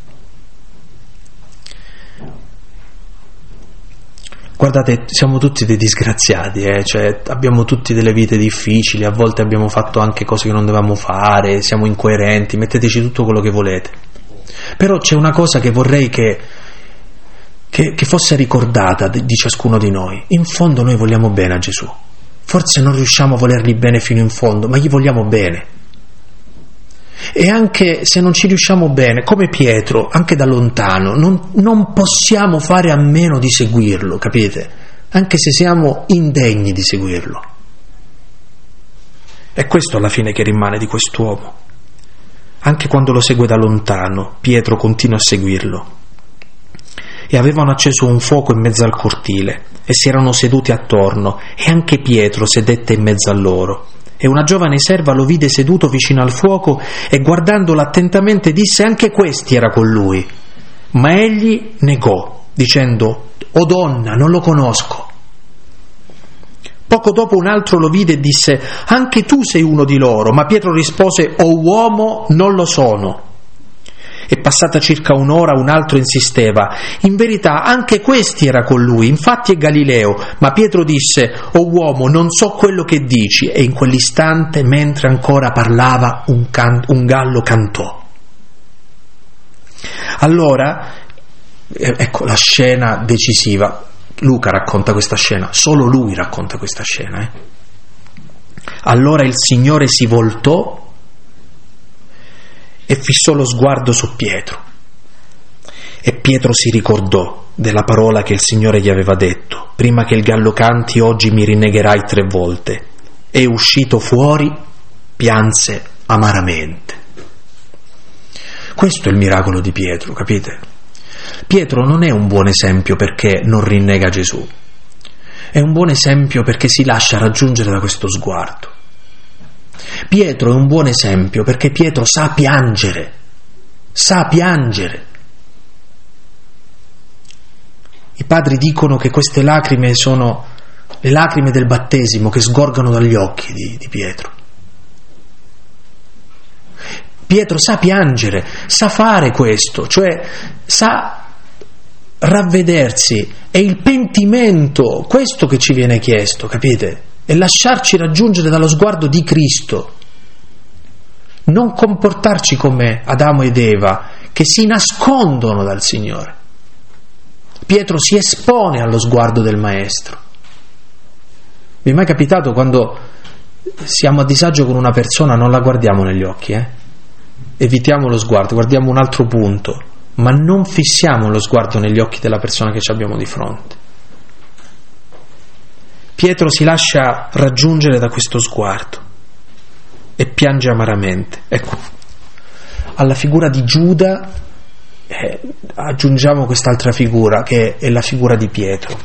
Guardate, siamo tutti dei disgraziati, cioè abbiamo tutti delle vite difficili, a volte abbiamo fatto anche cose che non dovevamo fare, siamo incoerenti, metteteci tutto quello che volete. Però c'è una cosa che vorrei che fosse ricordata di ciascuno di noi. In fondo noi vogliamo bene a Gesù. Forse non riusciamo a volergli bene fino in fondo, ma gli vogliamo bene. E anche se non ci riusciamo bene, come Pietro, anche da lontano, non possiamo fare a meno di seguirlo, capite? Anche se siamo indegni di seguirlo. È questo alla fine che rimane di quest'uomo. Anche quando lo segue da lontano, Pietro continua a seguirlo. E avevano acceso un fuoco in mezzo al cortile e si erano seduti attorno, e anche Pietro sedette in mezzo a loro. E una giovane serva lo vide seduto vicino al fuoco e guardandolo attentamente disse: anche questi era con lui. Ma egli negò, dicendo: o donna, non lo conosco. Poco dopo un altro lo vide e disse: anche tu sei uno di loro. Ma Pietro rispose: o uomo, non lo sono. E passata circa un'ora un altro insisteva: in verità anche questi era con lui, infatti è Galileo. Ma Pietro disse: o uomo, non so quello che dici. E in quell'istante, mentre ancora parlava, un gallo cantò. Allora, ecco la scena decisiva. Luca racconta questa scena, solo lui racconta questa scena. Allora il Signore si voltò e fissò lo sguardo su Pietro. E Pietro si ricordò della parola che il Signore gli aveva detto: prima che il gallo canti, oggi mi rinnegherai 3 volte. E uscito fuori, pianse amaramente. Questo è il miracolo di Pietro, capite? Pietro non è un buon esempio perché non rinnega Gesù. È un buon esempio perché si lascia raggiungere da questo sguardo. Pietro è un buon esempio perché Pietro sa piangere. I padri dicono che queste lacrime sono le lacrime del battesimo che sgorgano dagli occhi di Pietro. Pietro sa piangere, sa fare questo, cioè sa ravvedersi. È il pentimento questo che ci viene chiesto, capite? E lasciarci raggiungere dallo sguardo di Cristo, non comportarci come Adamo ed Eva che si nascondono dal Signore. Pietro si espone allo sguardo del Maestro. Vi è mai capitato quando siamo a disagio con una persona non la guardiamo negli occhi, evitiamo lo sguardo, guardiamo un altro punto, ma non fissiamo lo sguardo negli occhi della persona che ci abbiamo di fronte. Pietro si lascia raggiungere da questo sguardo. e piange amaramente. Ecco, alla figura di Giuda aggiungiamo quest'altra figura, che è la figura di Pietro.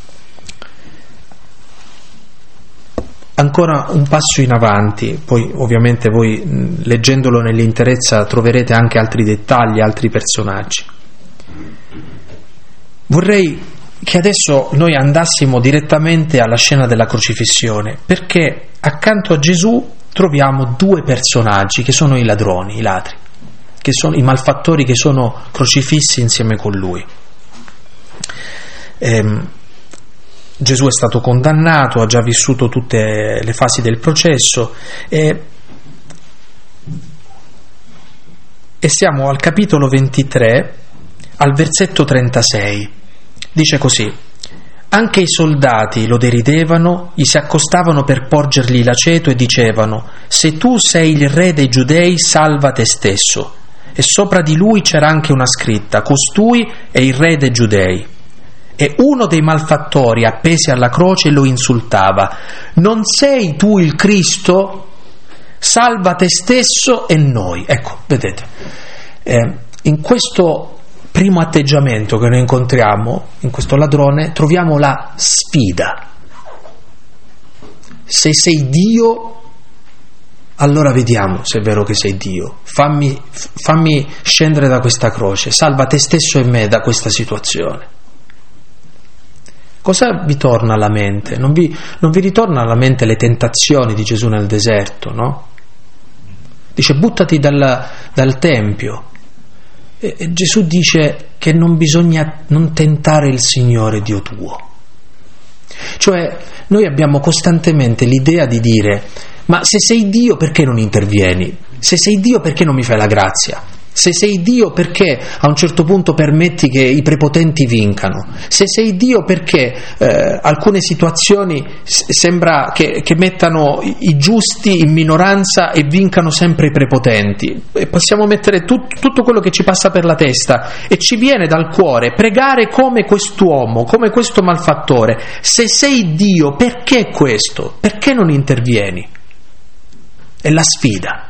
Ancora un passo in avanti, poi ovviamente voi leggendolo nell'interezza troverete anche altri dettagli, altri personaggi. Vorrei che adesso noi andassimo direttamente alla scena della crocifissione, perché accanto a Gesù troviamo due personaggi che sono i ladroni, i ladri, che sono i malfattori che sono crocifissi insieme con lui. Gesù è stato condannato, ha già vissuto tutte le fasi del processo e siamo al capitolo 23, al versetto 36. Dice così: anche i soldati lo deridevano, gli si accostavano per porgergli l'aceto e dicevano: se tu sei il re dei Giudei, salva te stesso. E sopra di lui c'era anche una scritta: costui è il re dei Giudei. E uno dei malfattori appesi alla croce lo insultava: non sei tu il Cristo? Salva te stesso e noi. Ecco, vedete, in questo primo atteggiamento che noi incontriamo in questo ladrone troviamo la sfida. Se sei Dio, allora vediamo se è vero che sei Dio. Fammi scendere da questa croce, salva te stesso e me da questa situazione. Cosa vi torna alla mente? Non vi ritorna alla mente le tentazioni di Gesù nel deserto, no? Dice: buttati dal tempio. E Gesù dice che non bisogna non tentare il Signore Dio tuo. Cioè, noi abbiamo costantemente l'idea di dire: ma se sei Dio perché non intervieni? Se sei Dio perché non mi fai la grazia? Se sei Dio perché a un certo punto permetti che i prepotenti vincano? Se sei Dio perché alcune situazioni sembra che mettano i giusti in minoranza e vincano sempre i prepotenti? E possiamo mettere tutto quello che ci passa per la testa e ci viene dal cuore pregare come quest'uomo, come questo malfattore. Se sei Dio perché questo? Perché non intervieni? È la sfida.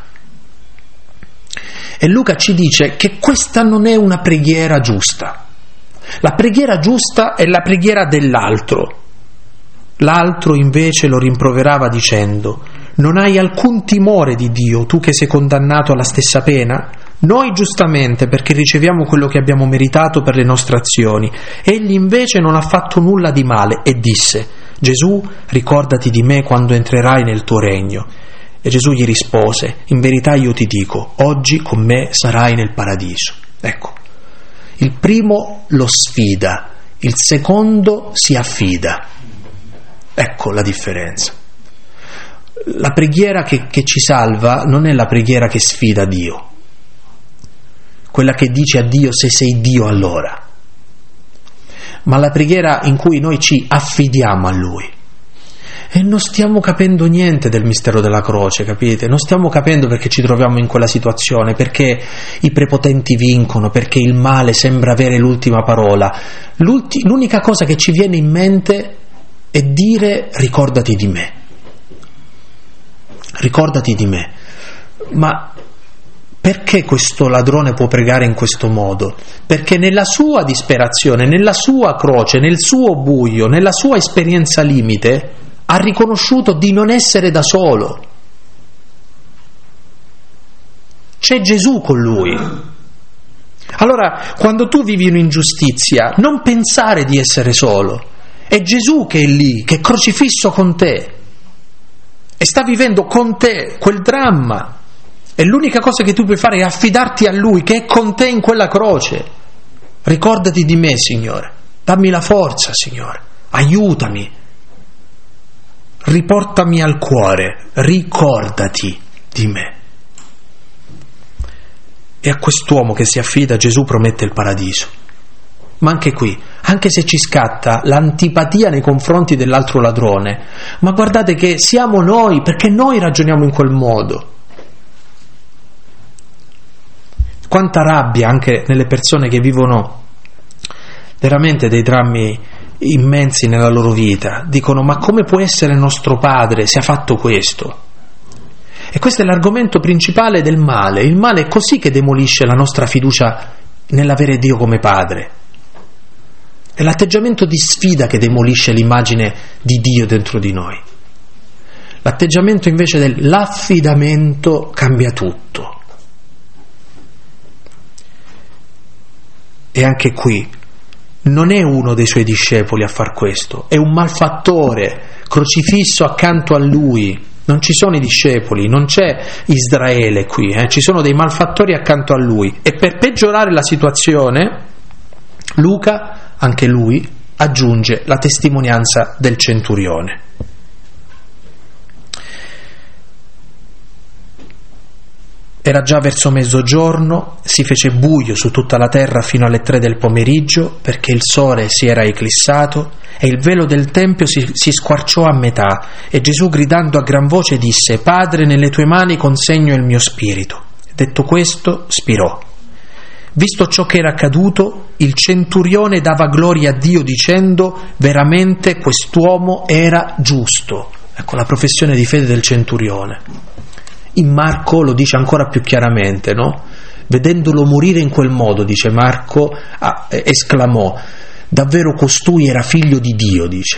E Luca ci dice che questa non è una preghiera giusta. La preghiera giusta è la preghiera dell'altro. L'altro invece lo rimproverava dicendo: non hai alcun timore di Dio, tu che sei condannato alla stessa pena? Noi giustamente, perché riceviamo quello che abbiamo meritato per le nostre azioni. Egli invece non ha fatto nulla di male e disse: Gesù, ricordati di me quando entrerai nel tuo regno. E Gesù gli rispose: in verità io ti dico, oggi con me sarai nel paradiso. Ecco, il primo lo sfida, il secondo si affida. Ecco la differenza. La preghiera che ci salva non è la preghiera che sfida Dio, quella che dice a Dio: se sei Dio allora, ma la preghiera in cui noi ci affidiamo a Lui. E non stiamo capendo niente del mistero della croce, capite? Non stiamo capendo perché ci troviamo in quella situazione, perché i prepotenti vincono, perché il male sembra avere l'ultima parola. L'unica cosa che ci viene in mente è dire: ricordati di me. Ricordati di me. Ma perché questo ladrone può pregare in questo modo? Perché nella sua disperazione, nella sua croce, nel suo buio, nella sua esperienza limite, ha riconosciuto di non essere da solo. C'è Gesù con lui. Allora, quando tu vivi un'ingiustizia, non pensare di essere solo. È Gesù che è lì, che è crocifisso con te e sta vivendo con te quel dramma. E l'unica cosa che tu puoi fare è affidarti a Lui, che è con te in quella croce. Ricordati di me, Signore. Dammi la forza, Signore. Aiutami. Riportami al cuore, ricordati di me. E a quest'uomo che si affida Gesù promette il paradiso. Ma anche qui, anche se ci scatta l'antipatia nei confronti dell'altro ladrone, ma guardate che siamo noi, perché noi ragioniamo in quel modo. Quanta rabbia anche nelle persone che vivono veramente dei drammi immensi nella loro vita, dicono: ma come può essere nostro padre se ha fatto questo? E questo è l'argomento principale del male. Il male è così che demolisce la nostra fiducia nell'avere Dio come Padre. È l'atteggiamento di sfida che demolisce l'immagine di Dio dentro di noi. L'atteggiamento invece dell'affidamento cambia tutto. E anche qui non è uno dei suoi discepoli a far questo, è un malfattore crocifisso accanto a lui. Non ci sono i discepoli, non c'è Israele qui, ci sono dei malfattori accanto a lui. E per peggiorare la situazione, Luca, anche lui, aggiunge la testimonianza del centurione. Era già verso mezzogiorno, si fece buio su tutta la terra fino alle 3 del pomeriggio, perché il sole si era eclissato e il velo del tempio si squarciò a metà, e Gesù, gridando a gran voce, disse: Padre, nelle tue mani consegno il mio spirito. Detto questo, spirò. Visto ciò che era accaduto, il centurione dava gloria a Dio dicendo: veramente quest'uomo era giusto. Ecco la professione di fede del centurione. In Marco lo dice ancora più chiaramente, no? Vedendolo morire in quel modo, dice Marco, esclamò: davvero costui era figlio di Dio, dice.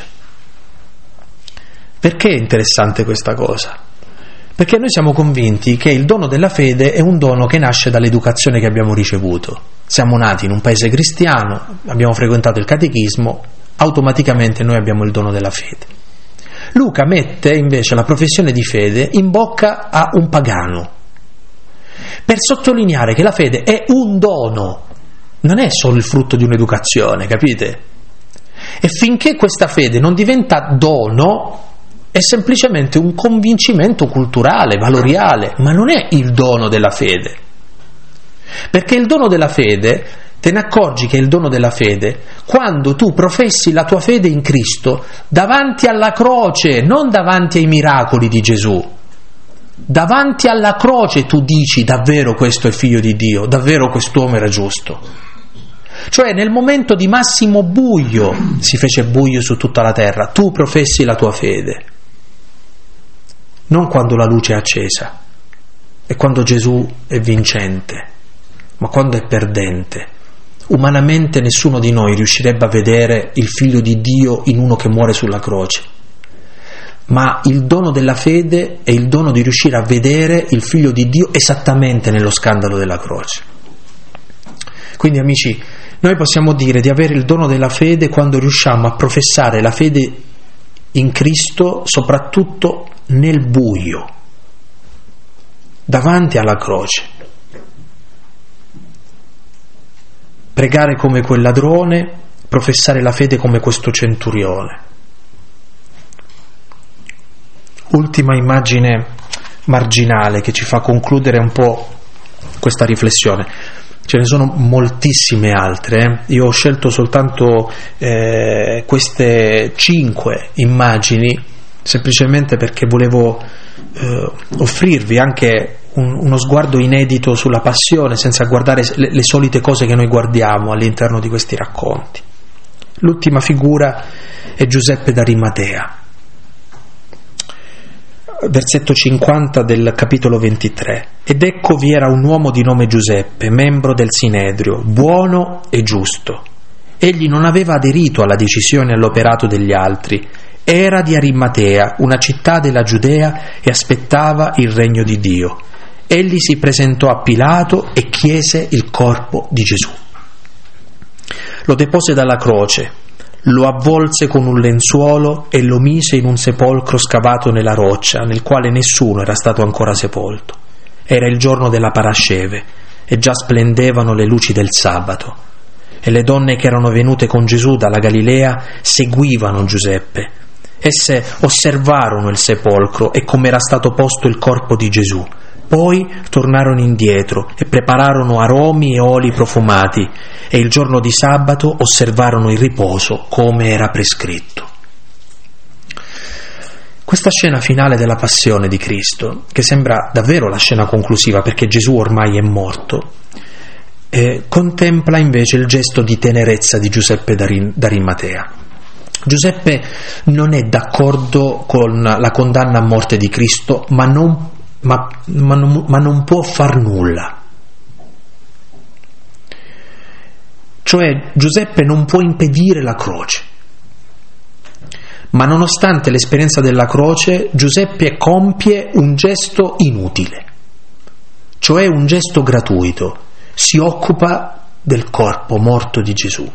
Perché è interessante questa cosa? Perché noi siamo convinti che il dono della fede è un dono che nasce dall'educazione che abbiamo ricevuto. Siamo nati in un paese cristiano, abbiamo frequentato il catechismo, automaticamente noi abbiamo il dono della fede. Luca mette invece la professione di fede in bocca a un pagano, per sottolineare che la fede è un dono, non è solo il frutto di un'educazione, capite? E finché questa fede non diventa dono, è semplicemente un convincimento culturale, valoriale, ma non è il dono della fede. Perché il dono della fede, te ne accorgi che è il dono della fede quando tu professi la tua fede in Cristo davanti alla croce, non davanti ai miracoli di Gesù. Davanti alla croce tu dici: davvero questo è figlio di Dio, davvero quest'uomo era giusto. Cioè nel momento di massimo buio, si fece buio su tutta la terra, tu professi la tua fede, non quando la luce è accesa e quando Gesù è vincente, ma quando è perdente. Umanamente nessuno di noi riuscirebbe a vedere il figlio di Dio in uno che muore sulla croce, ma il dono della fede è il dono di riuscire a vedere il figlio di Dio esattamente nello scandalo della croce. Quindi amici, noi possiamo dire di avere il dono della fede quando riusciamo a professare la fede in Cristo soprattutto nel buio, davanti alla croce. Pregare come quel ladrone, professare la fede come questo centurione. Ultima immagine marginale che ci fa concludere un po' questa riflessione. Ce ne sono moltissime altre. Io ho scelto soltanto queste 5 immagini, semplicemente perché volevo offrirvi anche uno sguardo inedito sulla passione, senza guardare le solite cose che noi guardiamo all'interno di questi racconti. L'ultima figura è Giuseppe d'Arimatea, versetto 50 del capitolo 23. Ed ecco vi era un uomo di nome Giuseppe, membro del Sinedrio, buono e giusto. Egli non aveva aderito alla decisione e all'operato degli altri, era di Arimatea, una città della Giudea, e aspettava il regno di Dio. Egli si presentò a Pilato e chiese il corpo di Gesù. Lo depose dalla croce, lo avvolse con un lenzuolo e lo mise in un sepolcro scavato nella roccia, nel quale nessuno era stato ancora sepolto. Era il giorno della Parasceve e già splendevano le luci del sabato. E le donne che erano venute con Gesù dalla Galilea seguivano Giuseppe. Esse osservarono il sepolcro e come era stato posto il corpo di Gesù. Poi tornarono indietro e prepararono aromi e oli profumati, e il giorno di sabato osservarono il riposo come era prescritto. Questa scena finale della passione di Cristo, che sembra davvero la scena conclusiva perché Gesù ormai è morto, contempla invece il gesto di tenerezza di Giuseppe d'Arimatea. Giuseppe non è d'accordo con la condanna a morte di Cristo, ma non ma non può far nulla. Cioè Giuseppe non può impedire la croce, ma nonostante l'esperienza della croce, Giuseppe compie un gesto inutile, cioè un gesto gratuito, si occupa del corpo morto di Gesù.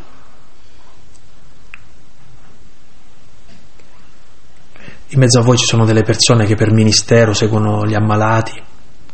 In mezzo a voi ci sono delle persone che per ministero seguono gli ammalati.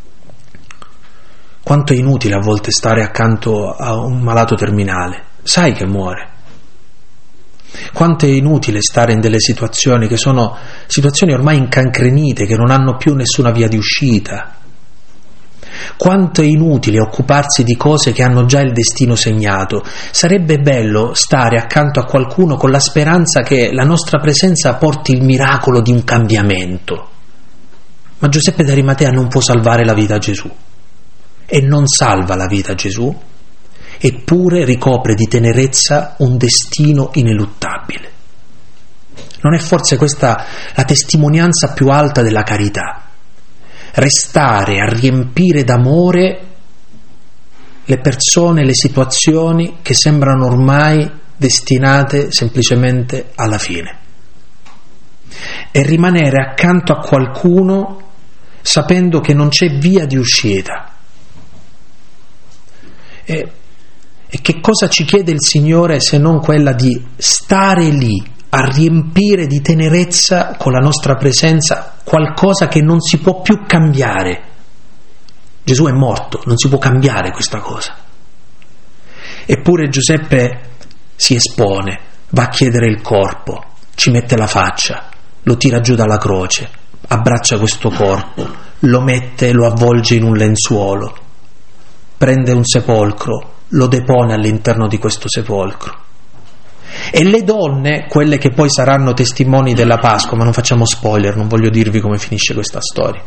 Quanto è inutile a volte stare accanto a un malato terminale, sai che muore. Quanto è inutile stare in delle situazioni che sono situazioni ormai incancrenite, che non hanno più nessuna via di uscita. Quanto è inutile occuparsi di cose che hanno già il destino segnato. Sarebbe bello stare accanto a qualcuno con la speranza che la nostra presenza porti il miracolo di un cambiamento. Ma Giuseppe d'Arimatea non può salvare la vita a Gesù. E non salva la vita a Gesù, eppure ricopre di tenerezza un destino ineluttabile. Non è forse questa la testimonianza più alta della carità? Restare a riempire d'amore le persone, le situazioni che sembrano ormai destinate semplicemente alla fine, e rimanere accanto a qualcuno sapendo che non c'è via di uscita. E che cosa ci chiede il Signore se non quella di stare lì a riempire di tenerezza con la nostra presenza qualcosa che non si può più cambiare? Gesù è morto, non si può cambiare questa cosa. Eppure Giuseppe si espone, va a chiedere il corpo, ci mette la faccia, lo tira giù dalla croce, abbraccia questo corpo, lo mette, lo avvolge in un lenzuolo, prende un sepolcro, lo depone all'interno di questo sepolcro. E le donne, quelle che poi saranno testimoni della Pasqua, ma non facciamo spoiler, non voglio dirvi come finisce questa storia,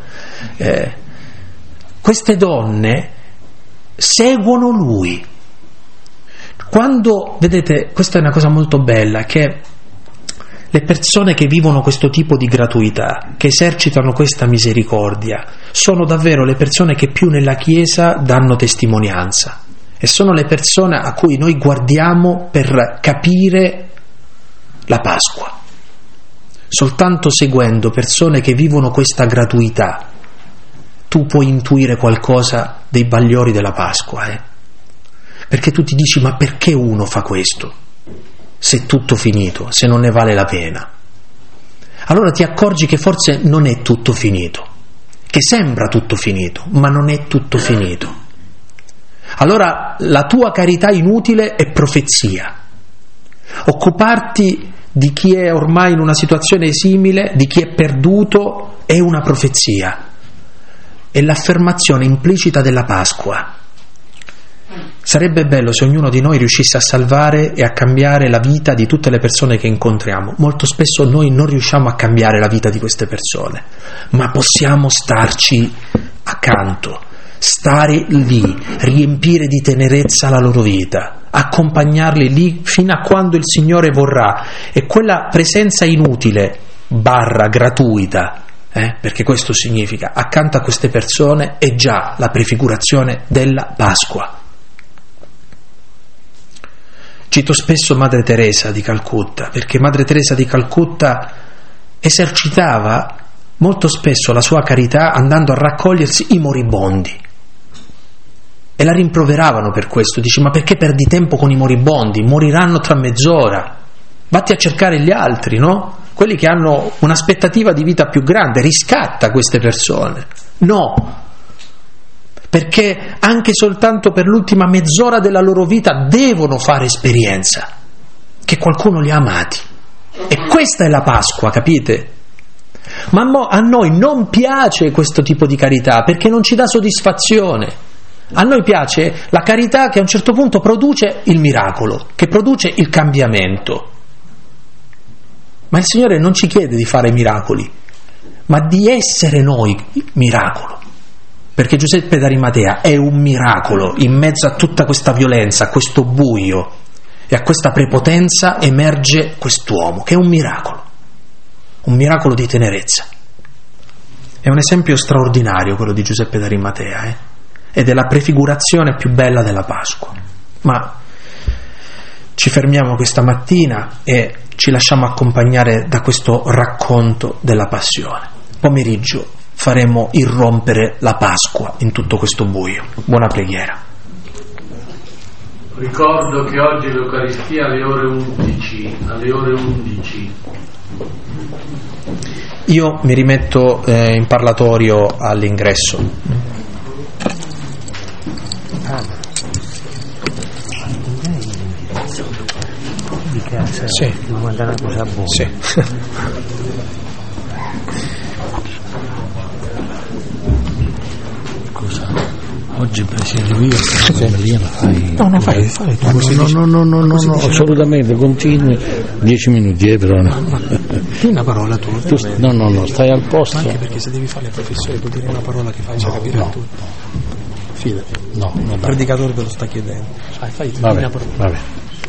queste donne seguono lui. Quando, vedete, questa è una cosa molto bella, che le persone che vivono questo tipo di gratuità, che esercitano questa misericordia, sono davvero le persone che più nella Chiesa danno testimonianza, e sono le persone a cui noi guardiamo per capire la Pasqua. Soltanto seguendo persone che vivono questa gratuità tu puoi intuire qualcosa dei bagliori della Pasqua, perché tu ti dici: ma perché uno fa questo? Se è tutto finito, se non ne vale la pena. Allora ti accorgi che forse non è tutto finito, che sembra tutto finito, ma non è tutto finito. Allora la tua carità inutile è profezia. Occuparti di chi è ormai in una situazione simile, di chi è perduto, è una profezia. È l'affermazione implicita della Pasqua. Sarebbe bello se ognuno di noi riuscisse a salvare e a cambiare la vita di tutte le persone che incontriamo. Molto spesso noi non riusciamo a cambiare la vita di queste persone, ma possiamo starci accanto, stare lì, riempire di tenerezza la loro vita, accompagnarli lì fino a quando il Signore vorrà. E quella presenza inutile / gratuita, perché questo significa, accanto a queste persone è già la prefigurazione della Pasqua. Cito spesso Madre Teresa di Calcutta, perché Madre Teresa di Calcutta esercitava molto spesso la sua carità andando a raccogliersi i moribondi, e la rimproveravano per questo. Dice: ma perché perdi tempo con i moribondi? Moriranno tra mezz'ora, vatti a cercare gli altri, no? Quelli che hanno un'aspettativa di vita più grande, riscatta queste persone. No, perché anche soltanto per l'ultima mezz'ora della loro vita devono fare esperienza che qualcuno li ha amati. E questa è la Pasqua, capite? Ma a noi non piace questo tipo di carità, perché non ci dà soddisfazione. A noi piace la carità che a un certo punto produce il miracolo, che produce il cambiamento. Ma il Signore non ci chiede di fare miracoli, ma di essere noi miracolo. Perché Giuseppe d'Arimatea è un miracolo. In mezzo a tutta questa violenza, a questo buio e a questa prepotenza, emerge quest'uomo che è un miracolo di tenerezza. È un esempio straordinario quello di Giuseppe d'Arimatea, ed è la prefigurazione più bella della Pasqua. Ma ci fermiamo questa mattina e ci lasciamo accompagnare da questo racconto della Passione. Pomeriggio faremo irrompere la Pasqua in tutto questo buio. Buona preghiera. Ricordo che oggi l'Eucaristia alle ore 11. Io mi rimetto in parlatorio all'ingresso. Di casa, sì. Mi manda una cosa buona. Sì. Cosa? Oggi Presidente Dio, fai. No, fai tu così. No, assolutamente, continui 10 minuti, però no. Tu una parola tu. No, stai al posto. Anche perché se devi fare il professore puoi dire una parola che faccia capire a tutti. Fidati. No, il predicatore te lo sta chiedendo. Fai vabbè.